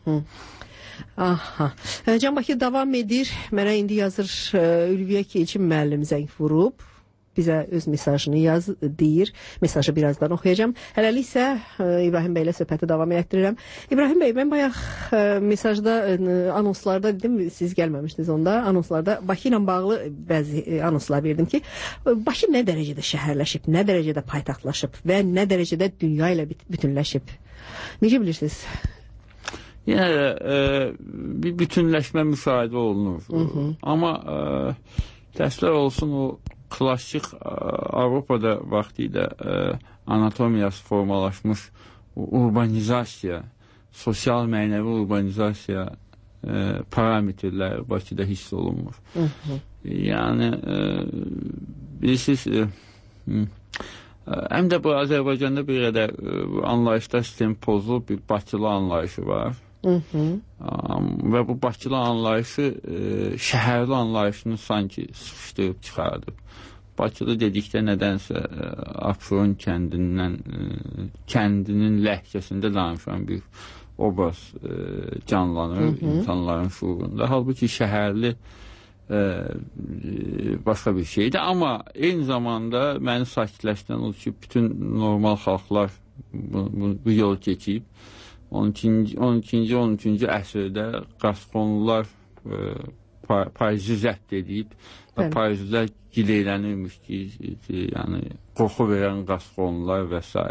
Aha. Can Bakı davam edir. Mənə indi yazır Ülviyə ki, Elçin müəllim zəng vurub. Bizə öz mesajını yaz, deyir. Mesajı birazdan oxuyacağım. Hələlik isə İbrahim bəylə söhbəti davam etdirirəm. İbrahim bəy, mən bayaq mesajda, anonslarda dedim, siz gəlməmişdiniz onda. Anonslarda Bakı ilə bağlı bəzi anonslar verdim ki, Bakı nə dərəcədə şəhərləşib, nə dərəcədə paytaxtlaşıb və nə dərəcədə dünya ilə bütünləşib. Necə bilirsiniz? Yəni, e, bir bütünləşmə müşahidə olunur. Hı -hı. Amma e, təsvir olsun o klassik Avropada vaxtilə e, anatomiyası formalaşmış urbanizasiya, sosial mənəvi urbanizasiya e, parametrlər Bakıda hiss olunmur. Hı -hı. Yəni, e, bilirsiniz, e, həm də bu Azərbaycanda bir qədər e, anlayışda sistem pozulub, bir Bakılı anlayışı var. Hı -hı. Və bu Bakılı anlayışı e, şəhərli anlayışını sanki sıxışdırıb çıxardıb. Bakılı dedikdə nədənsə Abşeron kəndindən, kəndinin ləhcəsində danışan bir obraz canlanır Hı -hı. insanların şuurunda. Halbuki şəhərli başqa bir şeydir. Amma eyni zamanda məni sakitləşdirən odur ki, bütün normal xalqlar bu, bu, bu yol keçib. on ikinci on üçüncü əsrdə Qasqonlular Parisi zəbt edib və Parislər gileylənirmiş ki, yəni qorxu verən Qasqonlular və s.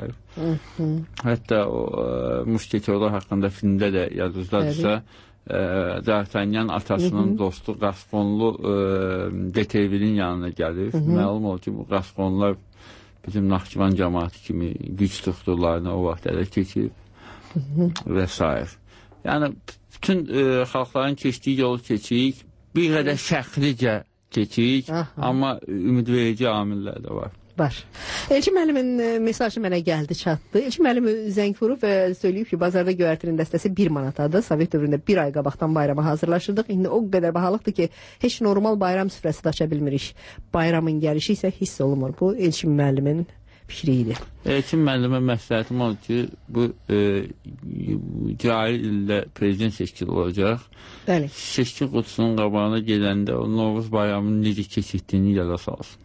Hətta o Muşketorlar haqqında filmdə də yadınızdadırsa, D'Artagnan atasının Hı -hı. dostu Qasqonlu Detervilin yanına gəlir. Hı -hı. Məlum olur ki, bu Qasqonlular bizim Naxçıvan cəmaatı kimi güc tutduqlarını o vaxt ələ keçib və s. Yəni, bütün e, xalqların keçdiyi yolu keçik, bir qədər şəxlicə keçik, Aha. amma ümidverici amillər də var. Var. Elçin müəllimin mesajı mənə gəldi, çatdı. Elçin müəllim zəng vurub və söyləyib ki, bazarda göyərtinin dəstəsi bir manatadır. Sovet dövründə bir ay qabaqdan bayrama hazırlaşırdıq. İndi o qədər bahalıqdır ki, heç normal bayram süfrəsi də aça bilmirik. Bayramın gəlişi isə hiss olunmur. Bu Elçin müəllimin fikri idi. Elçin müəllimə məsləhətim oldu ki, bu e, cari ildə prezident seçkili olacaq. Bəli. Seçki qutusunun qabağına gələndə o Novruz bayramının necə keçirdiyini yada salsın.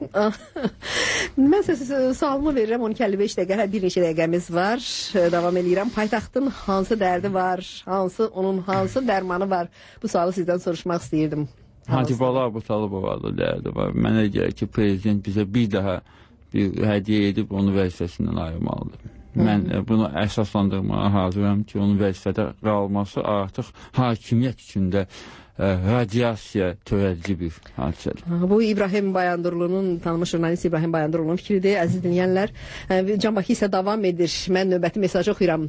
Mən sizə sualımı verirəm, on iki əlli beş dəqiqə, hər bir neçə dəqiqəmiz var. Davam edirəm. Paytaxtın hansı dərdi var, hansı onun hansı dərmanı var? Bu sualı sizdən soruşmaq istəyirdim. Hacı Bala Abutalibova da dərdi var. Mənə gəlir ki, prezident bizə bir daha bir hədiyyə edib onu vəzifəsindən ayırmalıdır. Mən Hı -hı. bunu əsaslandırmağa hazıram ki, onun vəzifədə qalması artıq hakimiyyət içində ə, radiasiya törədici bir hadisədir. Bu İbrahim Bayandurlu'nun, tanınmış jurnalist İbrahim Bayandurlu'nun fikridir. Əziz dinləyənlər, Can Bakı isə davam edir. Mən növbəti mesajı oxuyuram.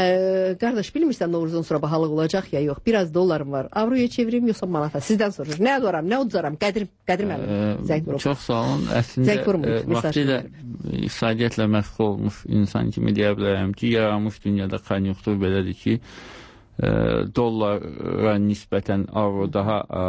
Ə, qardaş, bilmirsən Novruzdan sonra bahalıq olacaq ya yox? Biraz dollarım var. Avroya çevirim yoxsa manata? Sizdən sorur. Nə alıram, nə udzaram? Qədir, Qədir müəllim. Zəng vurub. Çox sağ olun. Əslində, e, vaxtilə iqtisadiyyatla məşğul olmuş insan kimi deyə bilərəm ki, yaranmış dünyada konjunktur belədir ki, E, dollara nisbətən avro daha e,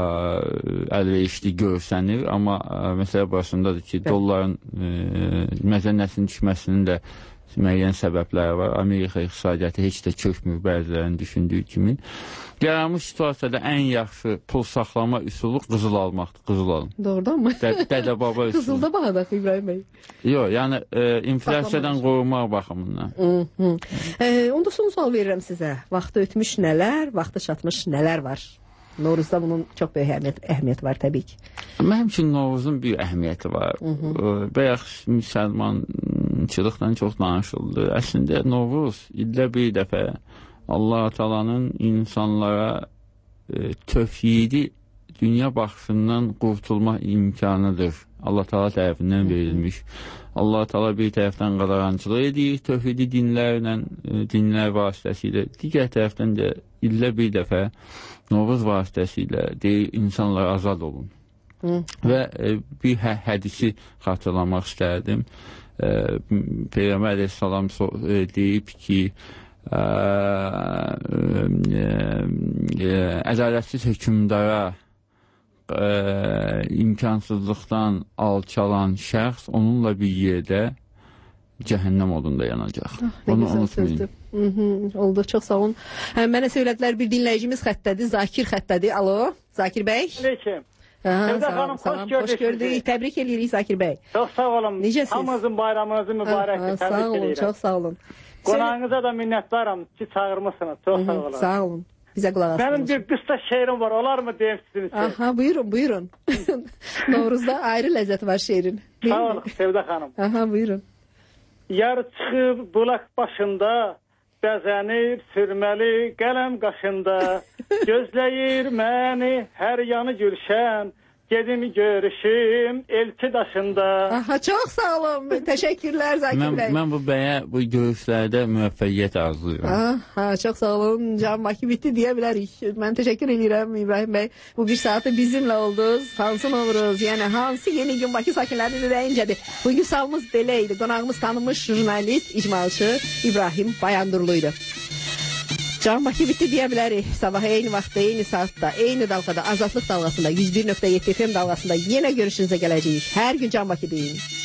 əlverişli görsənir, amma e, məsələ burasındadır ki, dolların e, məzənnəsinin düşməsinin də müəyyən səbəbləri var. Amerika iqtisadiyyatı heç də çökmür bəzilərinin düşündüyü kimi. Yaranmış situasiyada ən yaxşı pul saxlama üsulu qızıl almaqdır, qızıl alın. Doğrudan mı? Dədə baba üsulu. Qızılda bahadaq İbrahim bəy. Yox, yəni e, inflasiyadan qorumaq baxımından. Hı -hı. E, onda son sual verirəm sizə. Vaxtı ötmüş nələr, vaxtı çatmış nələr var? Novruzda bunun çox böyük əhəmiyyət, əhəmiyyət var təbii ki. Mənim üçün Novruzun bir əhəmiyyəti var. Hı -hı. Bayaq müsəlmançılıqdan çox danışıldı. Əslində Novruz ildə bir dəfə Allah Taala'nın insanlara e, tövhidi dünya baxışından qurtulma imkanıdır. Allah Taala tərəfindən verilmiş. Allah Taala bir tərəfdən qadağançılıq edir, tövhidi dinlərlə, dinlər vasitəsilə, digər tərəfdən də illə bir dəfə Novruz vasitəsilə deyir, insanlar azad olun. Hı. Və e, bir hə hədisi xatırlamaq istərdim. E, Peyğəmbər əleyhissalam so e, deyib ki, Ə, ə, ə, ədalətsiz hökmdara ə, imkansızlıqdan alçalan şəxs onunla bir yerdə cəhənnəm odunda yanacaq. Ah, Onu unutmayın. Oldu, çox sağ olun. Hə, mənə söylədilər, bir dinləyicimiz xəttədir, Zakir xəttədir. Alo, Zakir bəy. Aleyküm. Aha, salam, salam, xoş gördük. Təbrik edirik Zakir bəy. Çox sağ olun. Necəsiniz? Hamınızın bayramınızı mübarəkdir. Sağ olun, çox sağ olun. Qonağınıza da minnətdaram ki, çağırmışsınız. Çox sağ olun. Sağ olun. Bizə qulaq asınız. Mənim bir qısa şeirim var, olar mı deyim sizin için? Aha, buyurun, buyurun. Novruzda ayrı ləzzət var şeirin. Sağ olun, Sevda xanım. Aha, buyurun. Yar çıxıb bulaq başında, bəzənib sürməli qələm qaşında, gözləyir məni hər yanı gülşən, gedim görüşüm elçi daşında. Aha, çox sağ olun. Təşəkkürlər Zakir mən, bəy. Mən bu bəyə bu görüşlərdə müvəffəqiyyət arzulayıram. Aha, çox sağ olun. Can Bakı bitti deyə bilərik. Mən təşəkkür edirəm İbrahim bəy. Bu bir saatı bizimlə oldunuz. Hansı Novruz, yəni hansı yeni gün Bakı sakinlərinin ürəyincədir. Bugün sualımız belə idi. Qonağımız tanınmış jurnalist, icmalçı İbrahim Bayandurluydu. Can Bakı bitti deyə bilərik. Sabah eyni vaxtda, eyni saatda, eyni dalğada, Azadlıq dalğasında, yüz bir nöqtə yeddi F M dalğasında yenə görüşünüzə gələcəyik. Hər gün Can Bakı deyin.